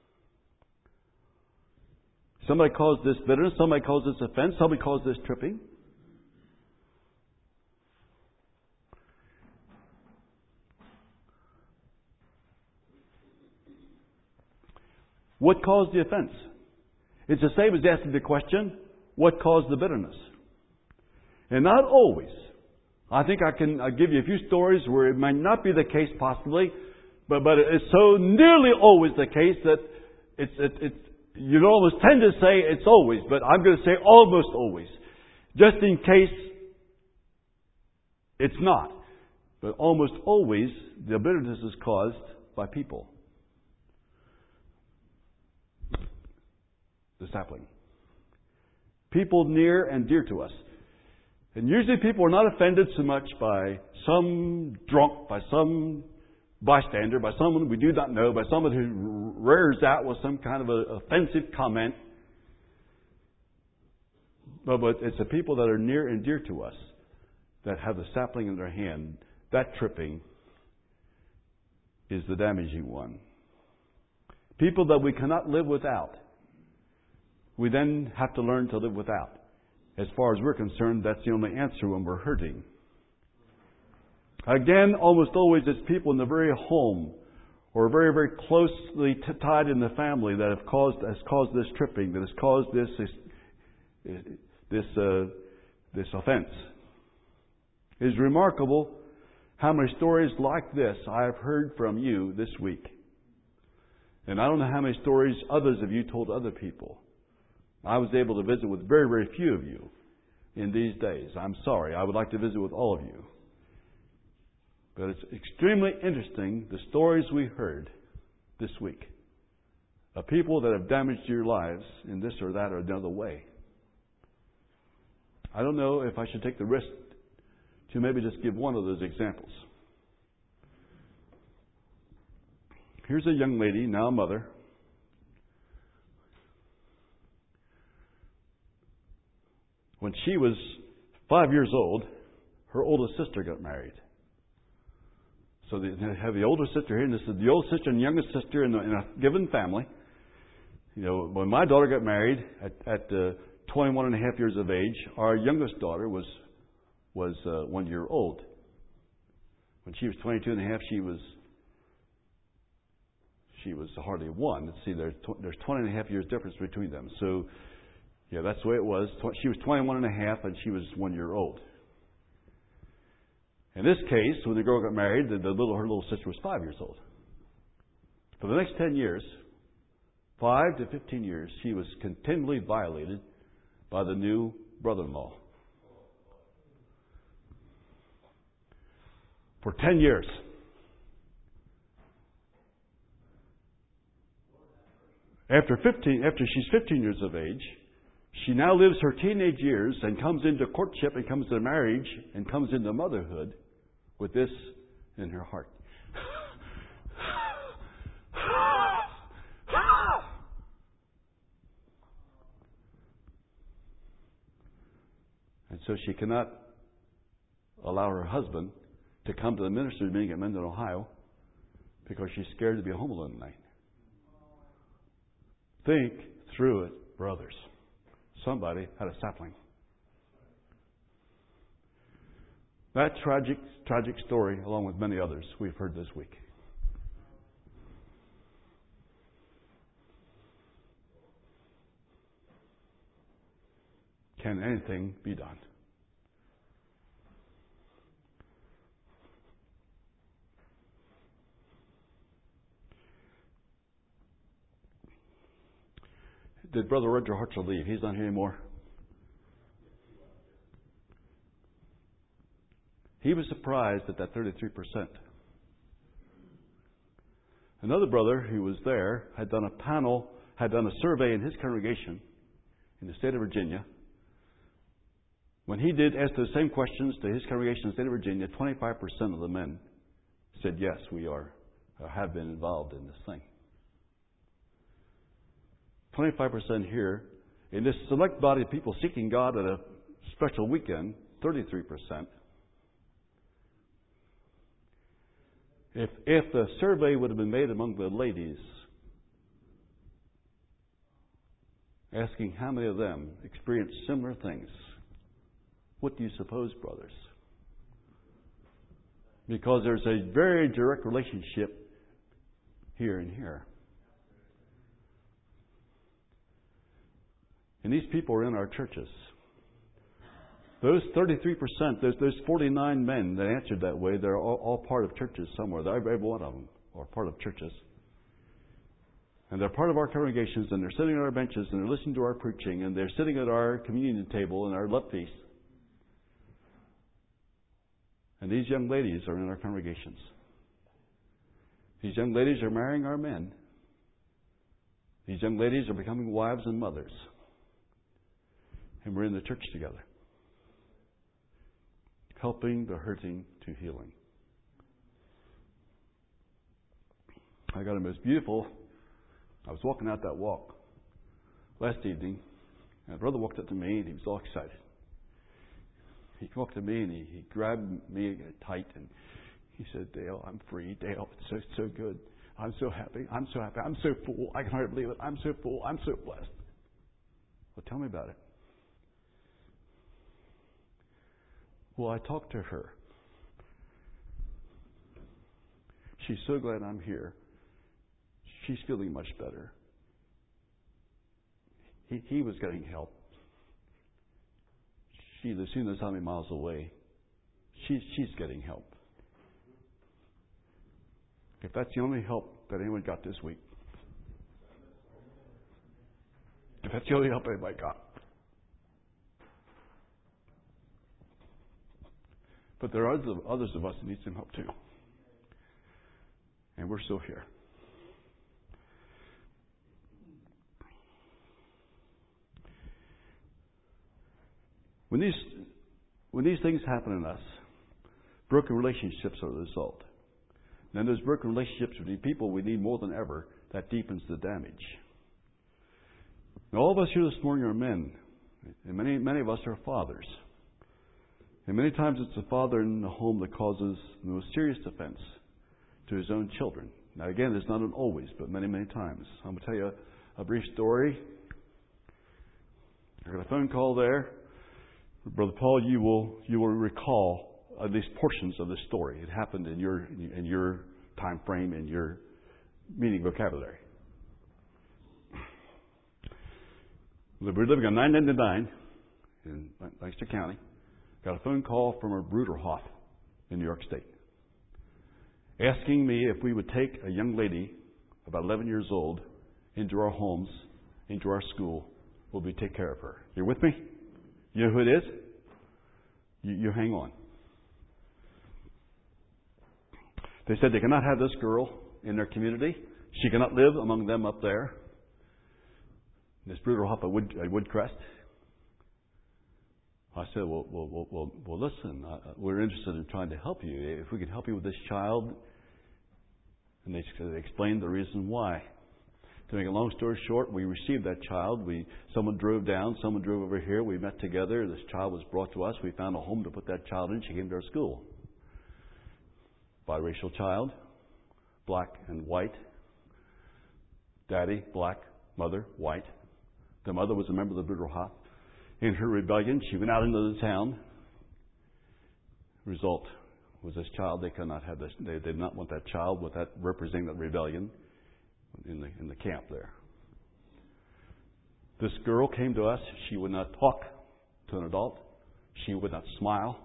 Somebody caused this bitterness. Somebody caused this offense. Somebody caused this tripping. What caused the offense? It's the same as asking the question, what caused the bitterness? And not always. I think I'll give you a few stories where it might not be the case possibly, but it's so nearly always the case that it's you'd almost tend to say it's always, but I'm going to say almost always. Just in case it's not. But almost always the bitterness is caused by people. The sapling. People near and dear to us. And usually people are not offended so much by some drunk, by some bystander, by someone we do not know, by someone who rears out with some kind of an offensive comment. But it's the people that are near and dear to us that have the sapling in their hand. That tripping is the damaging one. People that we cannot live without. We then have to learn to live without. As far as we're concerned, that's the only answer when we're hurting. Again, almost always it's people in the very home or very, very closely tied in the family that has caused this tripping, that has caused this offense. It is remarkable how many stories like this I have heard from you this week. And I don't know how many stories others of you told other people. I was able to visit with very, very few of you in these days. I'm sorry. I would like to visit with all of you. But it's extremely interesting, the stories we heard this week of people that have damaged your lives in this or that or another way. I don't know if I should take the risk to maybe just give one of those examples. Here's a young lady, now a mother. When she was 5 years old, her oldest sister got married. So they have the older sister here, and this is the oldest sister and youngest sister in a given family. You know, when my daughter got married at 21 and a half years of age, our youngest daughter was 1 year old. When she was 22 and a half, she was hardly one. Let's see, there's 20 and a half years difference between them. So, yeah, that's the way it was. She was 21 and a half, and she was 1 year old. In this case, when the girl got married, her little sister was 5 years old. For the next 10 years, 5 to 15 years, she was continually violated by the new brother-in-law. For 10 years. After she's 15 years of age, she now lives her teenage years and comes into courtship and comes to marriage and comes into motherhood with this in her heart. And so she cannot allow her husband to come to the ministry meeting at Mendon, Ohio, because she's scared to be home alone at night. Think through it, brothers. Somebody had a sapling. That tragic story, along with many others, we've heard this week. Can anything be done? Did Brother Roger Hartzell leave? He's not here anymore. He was surprised at that 33%. Another brother who was there had done a survey in his congregation in the state of Virginia. When he did ask those same questions to his congregation in the state of Virginia, 25% of the men said, yes, we have been involved in this thing. 25% here. In this select body of people seeking God at a special weekend, 33%. If the survey would have been made among the ladies, asking how many of them experienced similar things, what do you suppose, brothers? Because there's a very direct relationship here and here. And these people are in our churches. Those 33%, those 49 men that answered that way, they're all part of churches somewhere. Every one of them are part of churches. And they're part of our congregations, and they're sitting on our benches, and they're listening to our preaching, and they're sitting at our communion table and our love feast. And these young ladies are in our congregations. These young ladies are marrying our men. These young ladies are becoming wives and mothers. And we're in the church together, helping the hurting to healing. I got a most beautiful. I was walking out that walk last evening, and a brother walked up to me, and he was all excited. He walked to me, and he grabbed me tight, and he said, Dale, I'm free. Dale, it's so good. I'm so happy. I'm so happy. I'm so full. I can hardly believe it. I'm so full. I'm so blessed. Well, tell me about it. Well, I talked to her. She's so glad I'm here. She's feeling much better. He was getting help. She lives how many miles away. She's getting help. If that's the only help that anyone got this week, if that's the only help anybody got. But there are others of us that need some help too. And we're still here. When these things happen in us, broken relationships are the result. And those broken relationships between people we need more than ever, that deepens the damage. Now, all of us here this morning are men, and many of us are fathers. And many times it's the father in the home that causes the most serious offense to his own children. Now again, it's not an always, but many, many times. I'm going to tell you a brief story. I got a phone call there. Brother Paul, you will recall at least portions of this story. It happened in your time frame, in your meeting vocabulary. We're living on 999 in Lancaster County. Got a phone call from a Bruderhof in New York State, asking me if we would take a young lady, about 11 years old, into our homes, into our school. Will we take care of her? You're with me? You know who it is? You hang on. They said they cannot have this girl in their community. She cannot live among them up there. This Bruderhof at Woodcrest. I said, well, listen, we're interested in trying to help you. If we can help you with this child. And they explained the reason why. To make a long story short, we received that child. Someone drove down, someone drove over here. We met together. This child was brought to us. We found a home to put that child in. She came to our school. Biracial child, black and white. Daddy, black, mother, white. The mother was a member of the Bidroha. In her rebellion, she went out into the town. Result was this child. They could not have this. They did not want that child with that representing that rebellion in the camp there. This girl came to us. She would not talk to an adult. She would not smile.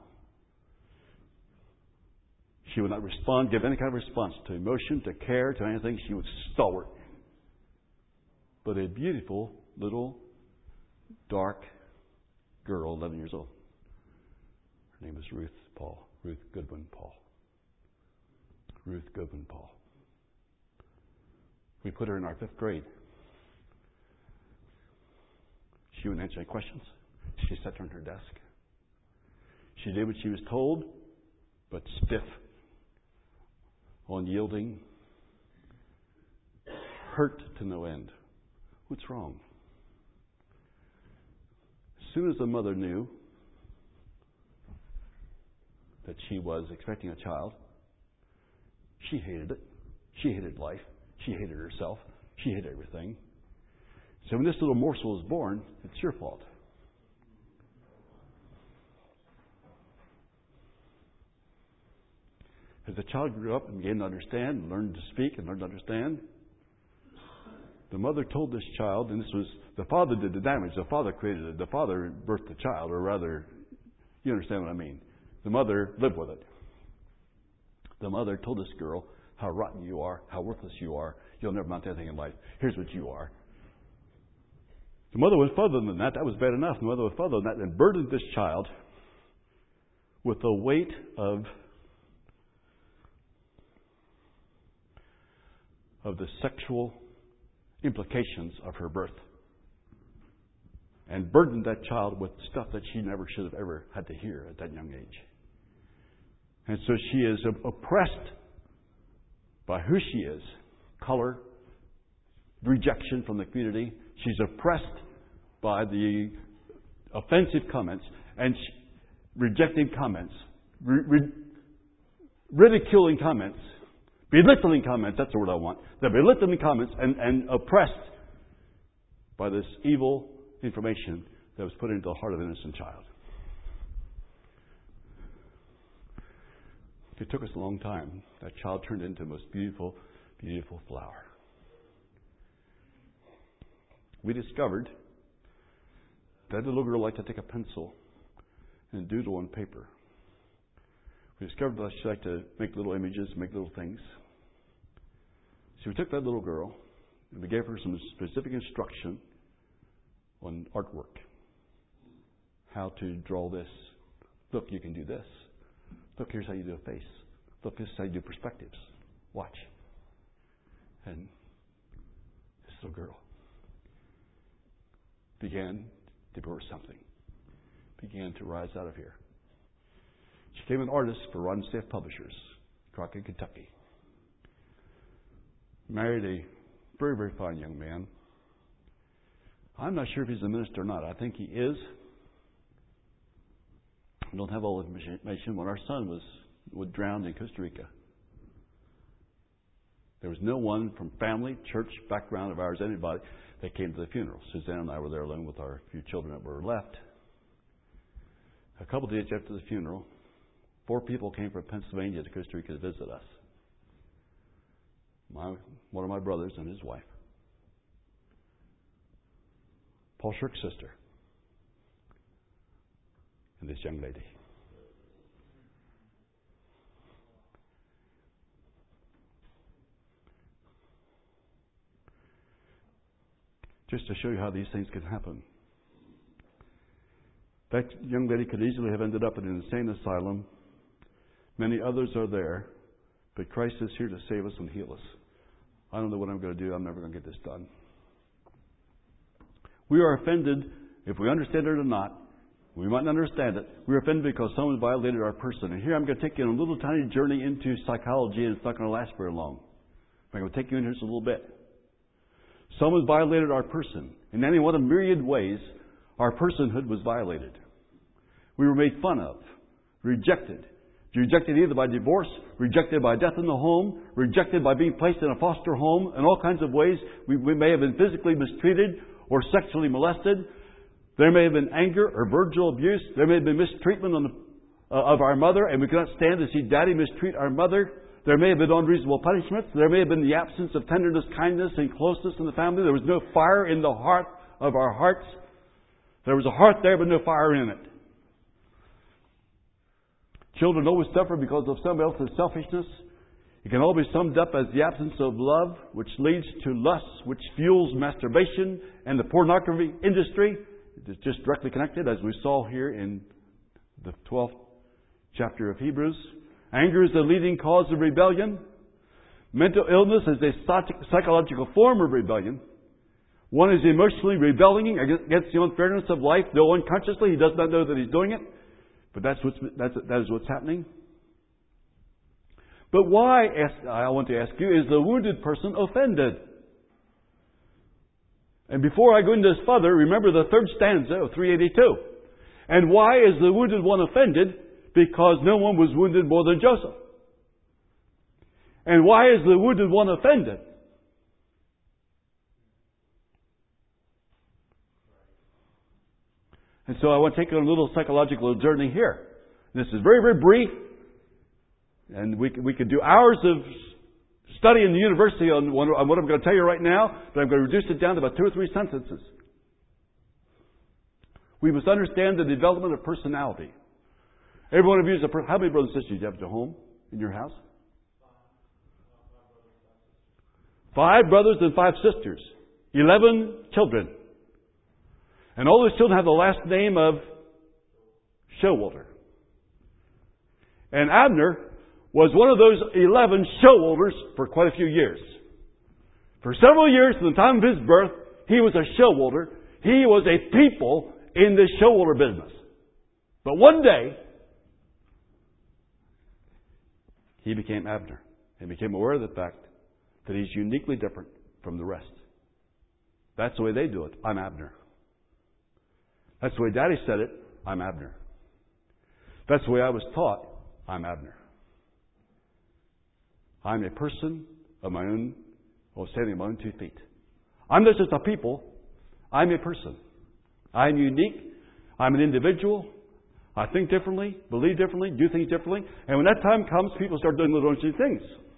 She would not respond, give any kind of response to emotion, to care, to anything. She was stalwart. But a beautiful little dark girl, 11 years old. Her name is Ruth Goodwin Paul. Ruth Goodwin Paul. We put her in our 5th grade. She wouldn't answer any questions. She sat there on her desk. She did what she was told, but stiff, unyielding, hurt to no end. What's wrong? As soon as the mother knew that she was expecting a child, she hated it. She hated life. She hated herself. She hated everything. So when this little morsel was born, it's your fault. As the child grew up and began to understand, and learned to speak and learned to understand, the mother told this child, and this was, the father did the damage. The father created it. The father birthed the child, or rather, you understand what I mean. The mother lived with it. The mother told this girl how rotten you are, how worthless you are. You'll never amount to anything in life. Here's what you are. The mother was further than that. That was bad enough. The mother was further than that and burdened this child with the weight of the sexual implications of her birth. And burdened that child with stuff that she never should have ever had to hear at that young age. And so she is oppressed by who she is. Color, rejection from the community. She's oppressed by the offensive comments and rejecting comments, ridiculing comments, belittling comments. That's the word I want. The belittling comments and oppressed by this evil information that was put into the heart of an innocent child. It took us a long time. That child turned into the most beautiful, beautiful flower. We discovered that little girl liked to take a pencil and doodle on paper. We discovered that she liked to make little images, make little things. So we took that little girl and we gave her some specific instruction on artwork. How to draw this. Look, you can do this. Look, here's how you do a face. Look, this is how you do perspectives. Watch. And this little girl began to grow something. Began to rise out of here. She became an artist for Ron Staff Publishers, Crockett, Kentucky. Married a very, very fine young man. I'm not sure if he's a minister or not. I think he is. I don't have all the information. When our son was drowned in Costa Rica, there was no one from family, church, background of ours, anybody that came to the funeral. Suzanne and I were there alone with our few children that were left. A couple of days after the funeral, 4 people came from Pennsylvania to Costa Rica to visit us. One of my brothers and his wife. Paul Shirk's sister. And this young lady. Just to show you how these things can happen. That young lady could easily have ended up in an insane asylum. Many others are there. But Christ is here to save us and heal us. I don't know what I'm going to do. I'm never going to get this done. We are offended, if we understand it or not. We might not understand it. We're offended because someone violated our person. And here I'm going to take you on a little tiny journey into psychology, and it's not going to last very long. I'm going to take you in here just a little bit. Someone violated our person. In any one of myriad ways, our personhood was violated. We were made fun of, rejected, You're rejected either by divorce, rejected by death in the home, rejected by being placed in a foster home, in all kinds of ways. We may have been physically mistreated or sexually molested. There may have been anger or verbal abuse. There may have been mistreatment of our mother, and we cannot stand to see Daddy mistreat our mother. There may have been unreasonable punishments. There may have been the absence of tenderness, kindness, and closeness in the family. There was no fire in the heart of our hearts. There was a heart there, but no fire in it. Children always suffer because of somebody else's selfishness. It can all be summed up as the absence of love, which leads to lust, which fuels masturbation and the pornography industry. It's just directly connected, as we saw here in the 12th chapter of Hebrews. Anger is the leading cause of rebellion. Mental illness is a psychological form of rebellion. One is emotionally rebelling against the unfairness of life, though unconsciously he does not know that he's doing it. But that is what's happening. But why, I want to ask you, is the wounded person offended? And before I go into this further, remember the third stanza of 382. And why is the wounded one offended? Because no one was wounded more than Joseph. And why is the wounded one offended? And so I want to take a little psychological journey here. This is very, very brief. And we could do hours of study in the university on what I'm going to tell you right now, but I'm going to reduce it down to about 2 or 3 sentences. We must understand the development of personality. Every one of you is how many brothers and sisters do you have at your home, in your house? 5 brothers and 5 sisters. 11 children. And all those children have the last name of Showalter. And Abner was one of those 11 Showalters for quite a few years. For several years, from the time of his birth, he was a Showalter. He was a people in this Showalter business. But one day, he became Abner and became aware of the fact that he's uniquely different from the rest. That's the way they do it. I'm Abner. That's the way Daddy said it. I'm Abner. That's the way I was taught. I'm Abner. I'm a person of my own, standing on my own 2 feet. I'm not just a people. I'm a person. I'm unique. I'm an individual. I think differently, believe differently, do things differently. And when that time comes, people start doing little interesting things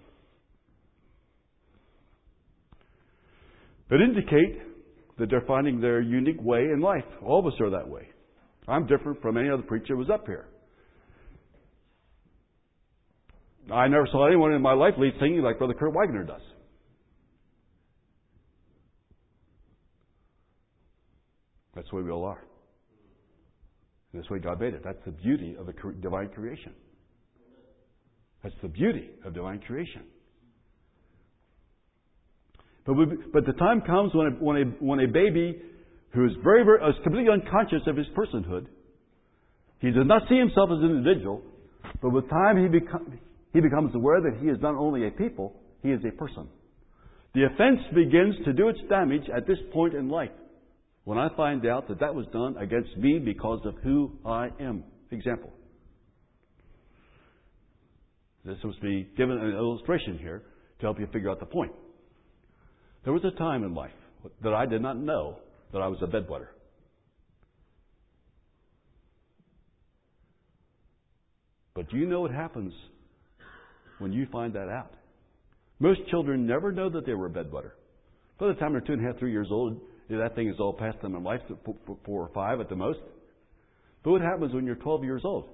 that indicate that they're finding their unique way in life. All of us are that way. I'm different from any other preacher who was up here. I never saw anyone in my life lead singing like Brother Kurt Wagner does. That's the way we all are. And that's the way God made it. That's the beauty of the divine creation. That's the beauty of divine creation. But the time comes when a baby who is is completely unconscious of his personhood, he does not see himself as an individual, but with time he becomes aware that he is not only a people, he is a person. The offense begins to do its damage at this point in life, when I find out that was done against me because of who I am. Example. This was be given an illustration here to help you figure out the point. There was a time in life that I did not know that I was a bedwetter. But do you know what happens when you find that out? Most children never know that they were a bedwetter. By the time they're 2.5, 3 years old, that thing is all past them in life, 4 or 5 at the most. But what happens when you're 12 years old?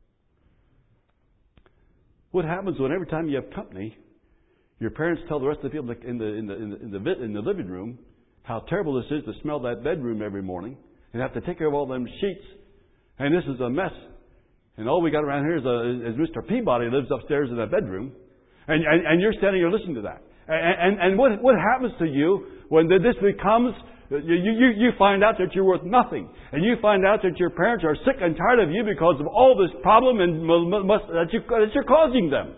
What happens when every time you have company, your parents tell the rest of the people in the living room how terrible this is to smell that bedroom every morning and have to take care of all them sheets, and this is a mess. And all we got around here is Mr. Peabody lives upstairs in that bedroom, and you're standing here listening to that. And what happens to you when this becomes? You find out that you're worth nothing, and you find out that your parents are sick and tired of you because of all this problem that you're causing them.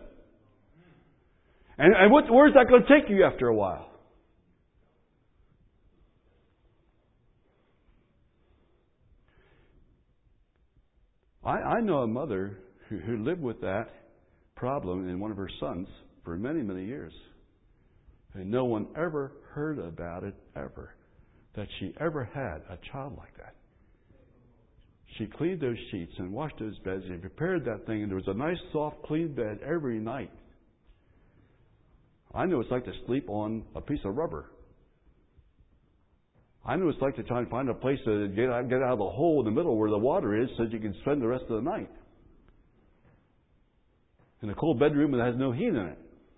And where's that going to take you after a while? I know a mother who lived with that problem in one of her sons for many, many years. And no one ever heard about it, ever. That she ever had a child like that. She cleaned those sheets and washed those beds and prepared that thing, and there was a nice, soft, clean bed every night. I know what it's like to sleep on a piece of rubber. I know what it's like to try and find a place to get out of the hole in the middle where the water is so that you can spend the rest of the night. In a cold bedroom that has no heat in it.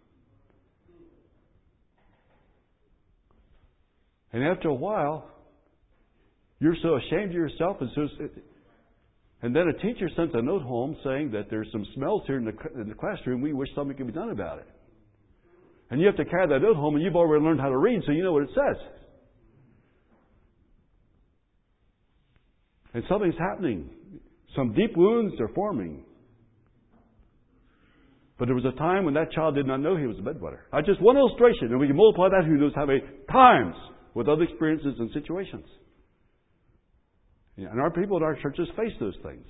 And after a while, you're so ashamed of yourself, and then a teacher sends a note home saying that there's some smells here in the classroom. We wish something could be done about it. And you have to carry that note home, and you've already learned how to read, so you know what it says. And something's happening. Some deep wounds are forming. But there was a time when that child did not know he was a bedwetter. Just one illustration, and we can multiply that who knows how many times with other experiences and situations. And our people in our churches face those things.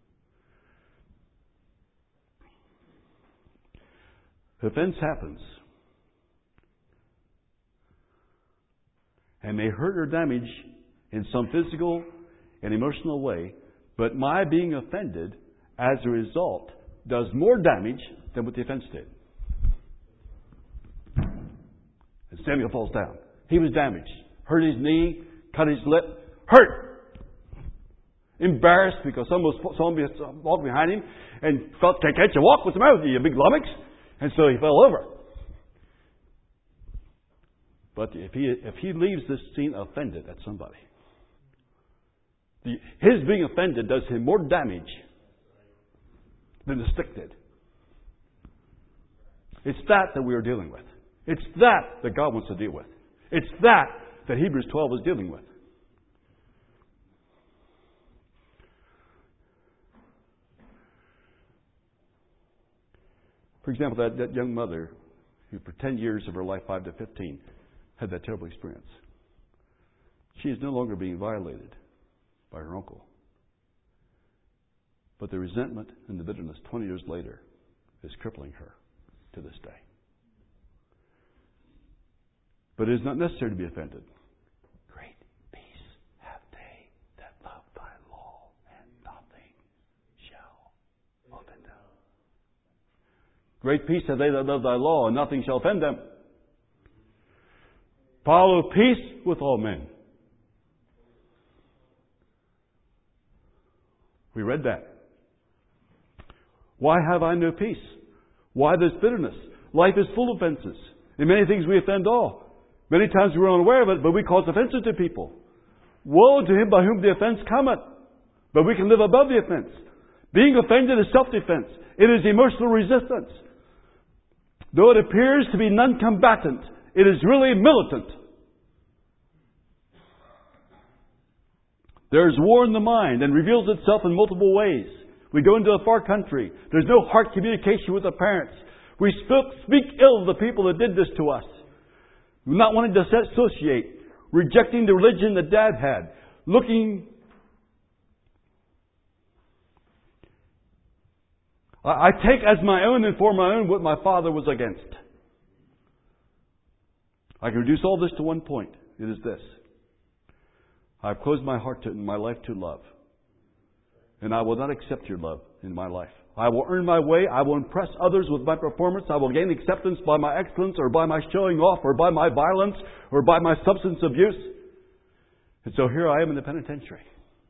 Offense happens. And may hurt or damage in some physical and emotional way, but my being offended as a result does more damage than what the offense did. And Samuel falls down. He was damaged. Hurt his knee, cut his lip, hurt. Embarrassed because someone walked behind him and felt, can't you walk? What's the matter with you, you big lummox? And so he fell over. But if he leaves this scene offended at somebody, his being offended does him more damage than the stick did. It's that we are dealing with. It's that God wants to deal with. It's that Hebrews 12 is dealing with. For example, that young mother who for 10 years of her life, 5 to 15, had that terrible experience. She is no longer being violated by her uncle. But the resentment and the bitterness 20 years later is crippling her to this day. But it is not necessary to be offended. Great peace have they that love thy law, and nothing shall offend them. Great peace have they that love thy law, and nothing shall offend them. Follow peace with all men. We read that. Why have I no peace? Why this bitterness? Life is full of offenses. In many things we offend all. Many times we are unaware of it, but we cause offenses to people. Woe to him by whom the offense cometh. But we can live above the offense. Being offended is self-defense. It is emotional resistance. Though it appears to be non-combatant, it is really militant. There is war in the mind and reveals itself in multiple ways. We go into a far country. There's no heart communication with the parents. We speak ill of the people that did this to us. Not wanting to associate. Rejecting the religion that Dad had. I take as my own and for my own what my father was against. I can reduce all this to one point. It is this. I've closed my heart to my life to love. And I will not accept your love in my life. I will earn my way. I will impress others with my performance. I will gain acceptance by my excellence or by my showing off or by my violence or by my substance abuse. And so here I am in the penitentiary.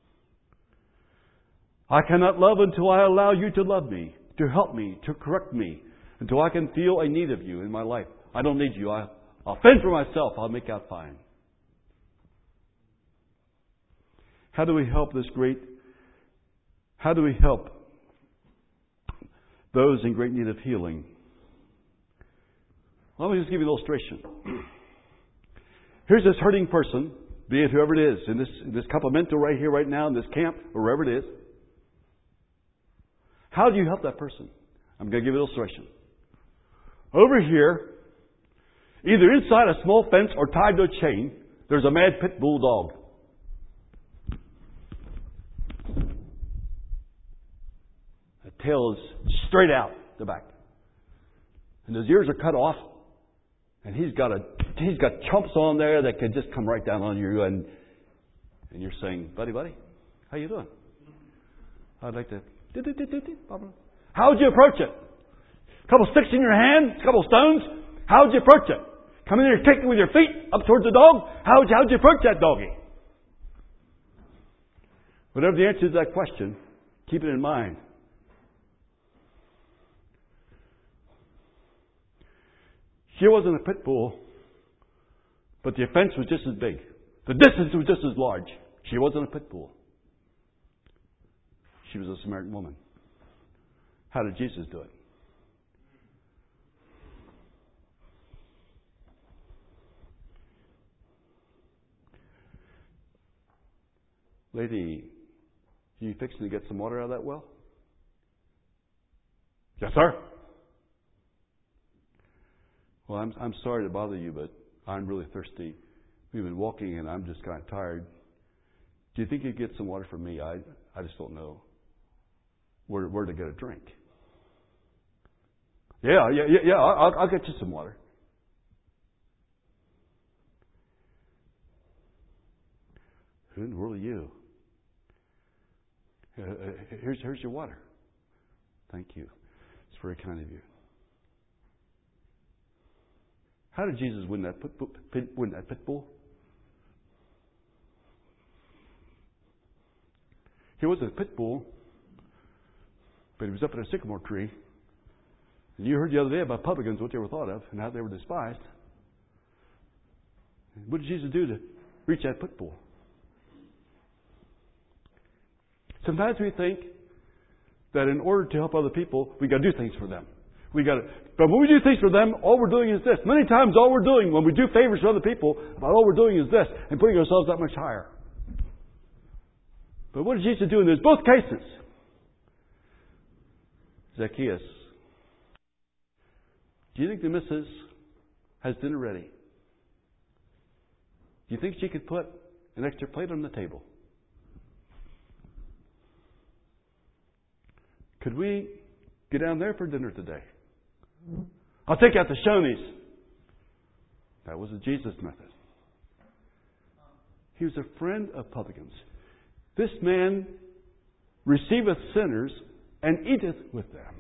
I cannot love until I allow you to love me, to help me, to correct me, until I can feel a need of you in my life. I don't need you. I'll fend for myself. I'll make out fine. How do we help those in great need of healing? Let me just give you an illustration. Here's this hurting person, be it whoever it is, in this campamento right here, right now, in this camp, or wherever it is. How do you help that person? I'm going to give you an illustration. Over here, either inside a small fence or tied to a chain, there's a mad pit bull dog. tail is straight out the back. And his ears are cut off. And he's got chumps on there that could just come right down on you. And you're saying, buddy, how you doing? I'd like to... How would you approach it? A couple sticks in your hand? A couple stones? How would you approach it? Come in there kicking with your feet up towards the dog? How would you approach that doggy? Whatever the answer to that question, keep it in mind. She wasn't a pit bull, but the offense was just as big. The distance was just as large. She wasn't a pit bull. She was a Samaritan woman. How did Jesus do it? Lady, you fixing to get some water out of that well? Yes, sir. Well, I'm sorry to bother you, but I'm really thirsty. We've been walking and I'm just kind of tired. Do you think you'd get some water for me? I just don't know where to get a drink. Yeah. I'll get you some water. Who in the world are you? Here's your water. Thank you. It's very kind of you. How did Jesus win that pit bull? He wasn't a pit bull, but he was up in a sycamore tree. And you heard the other day about publicans, what they were thought of, and how they were despised. What did Jesus do to reach that pit bull? Sometimes we think that in order to help other people, we got to do things for them. But when we do things for them, all we're doing is this. Many times all we're doing when we do favors for other people, all we're doing is this, and putting ourselves that much higher. But what did Jesus do in those both cases? Zacchaeus, do you think the missus has dinner ready? Do you think she could put an extra plate on the table? Could we get down there for dinner today? I'll take you out to Shoney's. That was a Jesus method. He was a friend of publicans. This man receiveth sinners and eateth with them.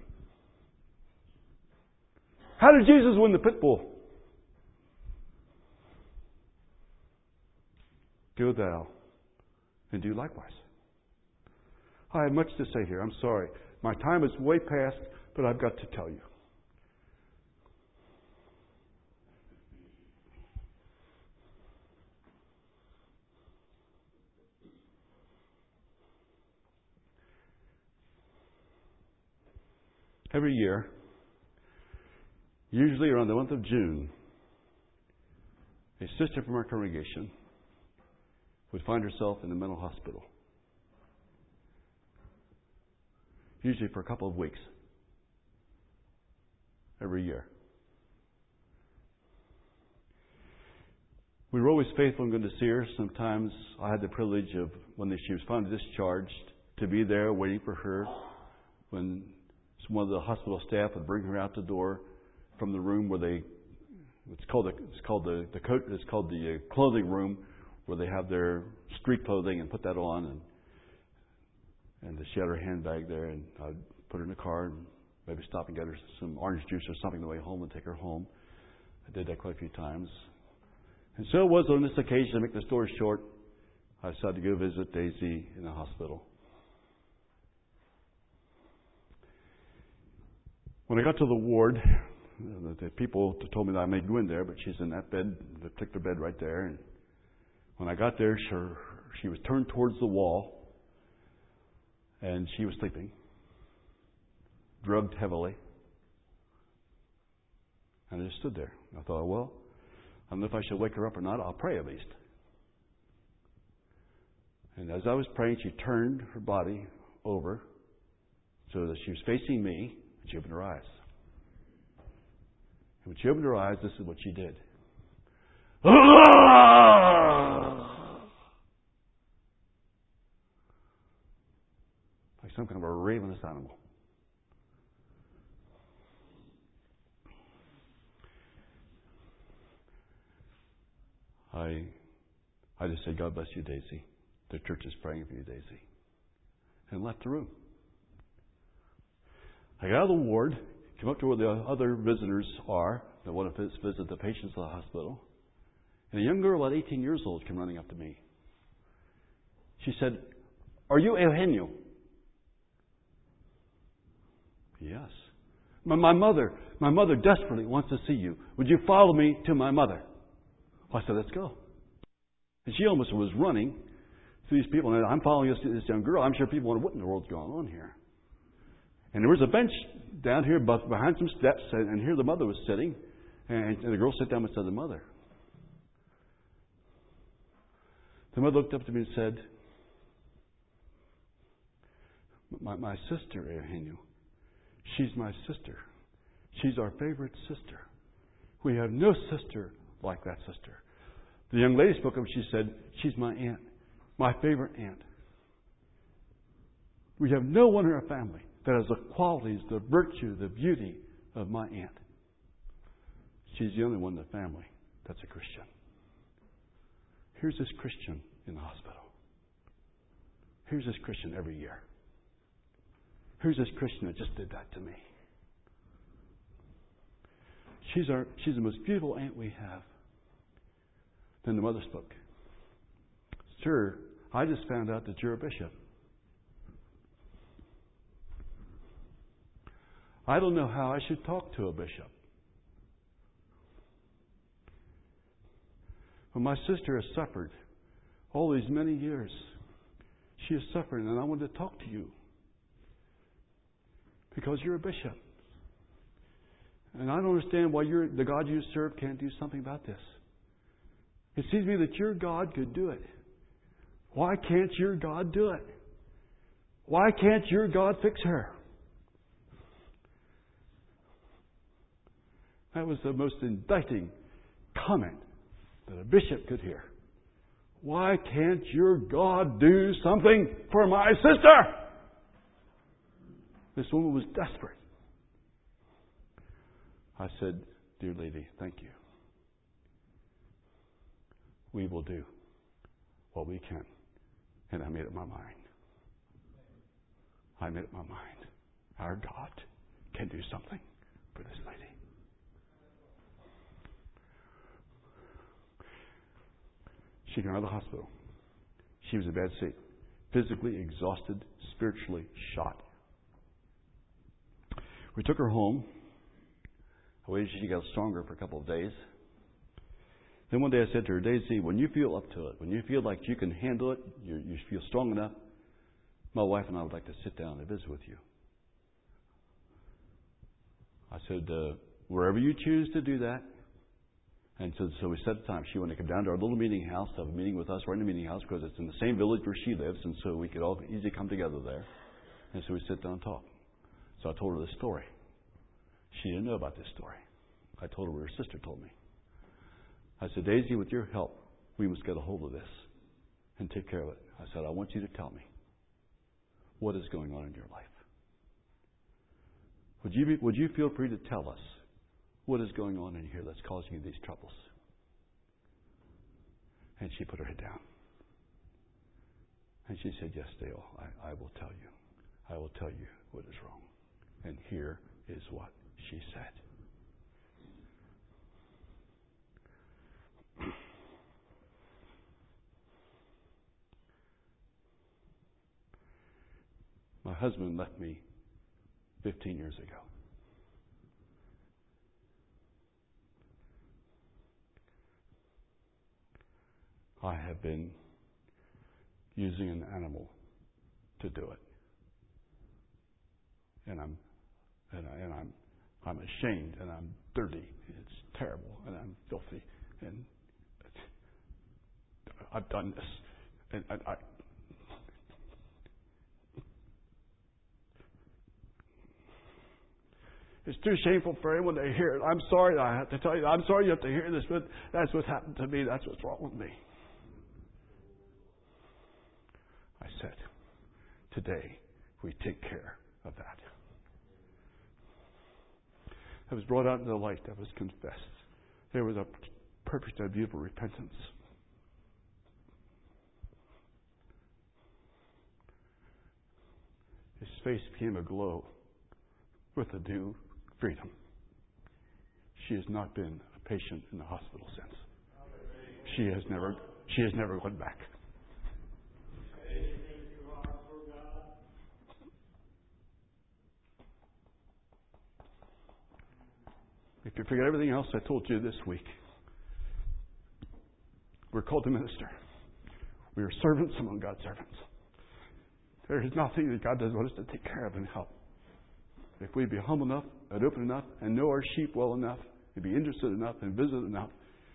How did Jesus win the pit bull? Go thou and do likewise. I have much to say here. I'm sorry. My time is way past, but I've got to tell you. Every year, usually around the month of June, a sister from our congregation would find herself in the mental hospital. Usually for a couple of weeks. Every year. We were always faithful and going to see her. Sometimes I had the privilege of, when she was finally discharged, to be there waiting for her when one of the hospital staff would bring her out the door from the room where it's called the clothing room, where they have their street clothing and put that on, and she had her handbag there, and I'd put her in the car and maybe stop and get her some orange juice or something on the way home and take her home. I did that quite a few times. And so it was on this occasion, to make the story short, I decided to go visit Daisy in the hospital. When I got to the ward, the people told me that I may go in there, but she's in that bed, the particular bed right there. And when I got there, she was turned towards the wall, and she was sleeping, drugged heavily. And I just stood there. I thought, well, I don't know if I should wake her up or not. I'll pray at least. And as I was praying, she turned her body over so that she was facing me. She opened her eyes. And when she opened her eyes, this is what she did. Like some kind of a ravenous animal. I just said, God bless you, Daisy. The church is praying for you, Daisy. And left the room. I got out of the ward, came up to where the other visitors are that want to visit the patients of the hospital. And a young girl about 18 years old came running up to me. She said, "Are you Eugenio?" Yes. My mother desperately wants to see you. Would you follow me to my mother? I said, let's go. And she almost was running to these people. And I'm following this young girl. I'm sure people wonder what in the world's going on here. And there was a bench down here behind some steps. And here the mother was sitting. And the girl sat down beside the mother. The mother looked up to me and said, my sister, Eugenio. She's my sister. She's our favorite sister. We have no sister like that sister. The young lady spoke up. She said, she's my aunt, my favorite aunt. We have no one in our family that has the qualities, the virtue, the beauty of my aunt. She's the only one in the family that's a Christian. Here's this Christian in the hospital. Here's this Christian every year. Here's this Christian that just did that to me. She's the most beautiful aunt we have. Then the mother spoke. Sir, I just found out that you're a bishop. I don't know how I should talk to a bishop. But my sister has suffered all these many years. She has suffered, and I want to talk to you. Because you're a bishop. And I don't understand why the God you serve can't do something about this. It seems to me that your God could do it. Why can't your God do it? Why can't your God fix her? That was the most indicting comment that a bishop could hear. Why can't your God do something for my sister? This woman was desperate. I said, dear lady, thank you. We will do what we can. And I made up my mind. I made up my mind. Our God can do something for this lady. She came out of the hospital. She was in bad state. Physically exhausted, spiritually shot. We took her home. I waited till she got stronger for a couple of days. Then one day I said to her, Daisy, when you feel up to it, when you feel like you can handle it, you feel strong enough, my wife and I would like to sit down and visit with you. I said, wherever you choose to do that. And so we set a time. She wanted to come down to our little meeting house, have a meeting with us right in the meeting house because it's in the same village where she lives, and so we could all easily come together there. And so we sit down and talk. So I told her this story. She didn't know about this story. I told her what her sister told me. I said, Daisy, with your help, we must get a hold of this and take care of it. I said, I want you to tell me what is going on in your life. Would you feel free to tell us what is going on in here that's causing you these troubles? And she put her head down. And she said, yes, Dale, I will tell you. I will tell you what is wrong. And here is what she said. My husband left me 15 years ago. I have been using an animal to do it. And I'm ashamed and I'm dirty. It's terrible and I'm filthy and I've done this. And I it's too shameful for anyone to hear it. I'm sorry I have to tell you. I'm sorry you have to hear this, but that's what's happened to me. That's what's wrong with me. I said, today we take care of that. That was brought out into the light. That was confessed. There was a perfect and beautiful repentance. face became aglow with a new freedom. She has not been a patient in the hospital since. She has never gone back. If you forget everything else I told you this week, we're called to minister. We are servants among God's servants. There is nothing that God doesn't want us to take care of and help. If we be humble enough and open enough and know our sheep well enough and be interested enough and visit enough,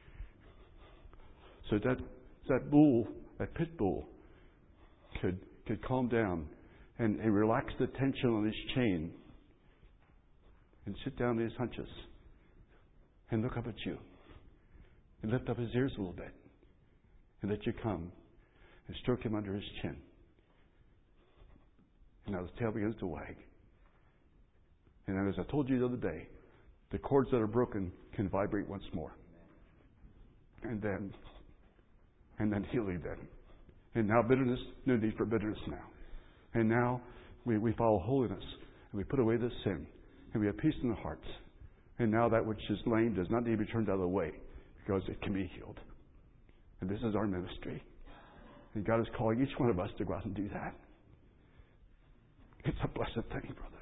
so that bull, that pit bull, could calm down and relax the tension on his chain and sit down on his hunches and look up at you and lift up his ears a little bit and let you come and stroke him under his chin. And now his tail begins to wag. And then, as I told you the other day, the cords that are broken can vibrate once more. And then healing then. And now bitterness, no need for bitterness now. And now we follow holiness. And we put away the sin. And we have peace in the hearts. And now that which is lame does not need to be turned out of the way, because it can be healed. And this is our ministry. And God is calling each one of us to go out and do that. It's a blessed thing, brother.